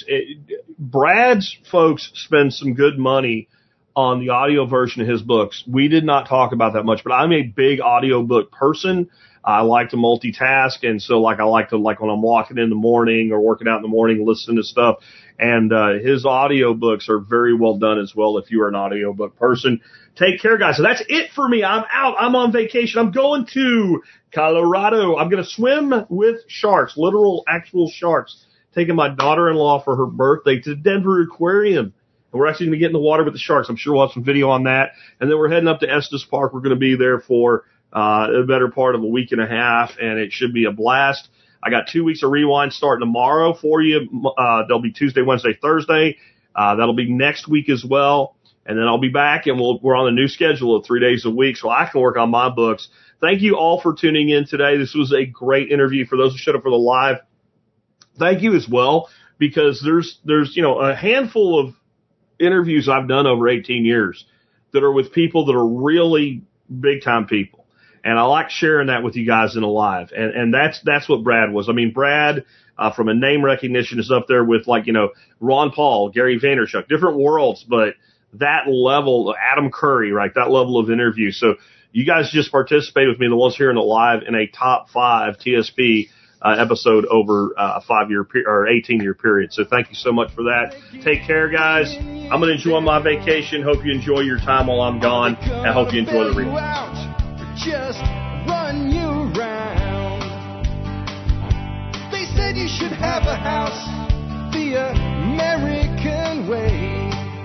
Brad's folks spend some good money on the audio version of his books. We did not talk about that much, but I'm a big audiobook person. I like to multitask, and so I like to when I'm walking in the morning or working out in the morning, listen to stuff. And his audiobooks are very well done as well if you are an audiobook person. Take care, guys. So that's it for me. I'm out. I'm on vacation. I'm going to Colorado. I'm going to swim with sharks, literal, actual sharks. Taking my daughter-in-law for her birthday to the Denver Aquarium. And we're actually going to get in the water with the sharks. I'm sure we'll have some video on that. And then we're heading up to Estes Park. We're going to be there for a better part of a week and a half, and it should be a blast. I got 2 weeks of Rewind starting tomorrow for you. There'll be Tuesday, Wednesday, Thursday. That'll be next week as well. And then I'll be back, and we're on a new schedule of 3 days a week, so I can work on my books. Thank you all for tuning in today. This was a great interview. For those who showed up for the live, thank you as well, because there's a handful of interviews I've done over 18 years that are with people that are really big-time people. And I like sharing that with you guys in a live. And that's what Brad was. I mean, Brad, from a name recognition, is up there with, Ron Paul, Gary Vaynerchuk, different worlds, but that level, Adam Curry, right, that level of interview. So you guys just participate with me, the ones here in the live, in a top 5 TSP episode over a 5-year or 18-year period. So thank you so much for that. Take care, guys. I'm going to enjoy my vacation. Hope you enjoy your time while I'm gone. I hope you enjoy the reading. Just run you round. They said you should have a house the American way.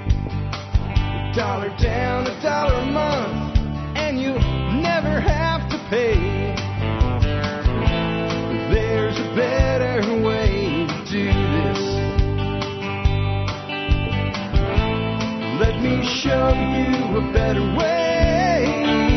$1 down, $1 a month, and you'll never have to pay. There's a better way to do this. Let me show you a better way.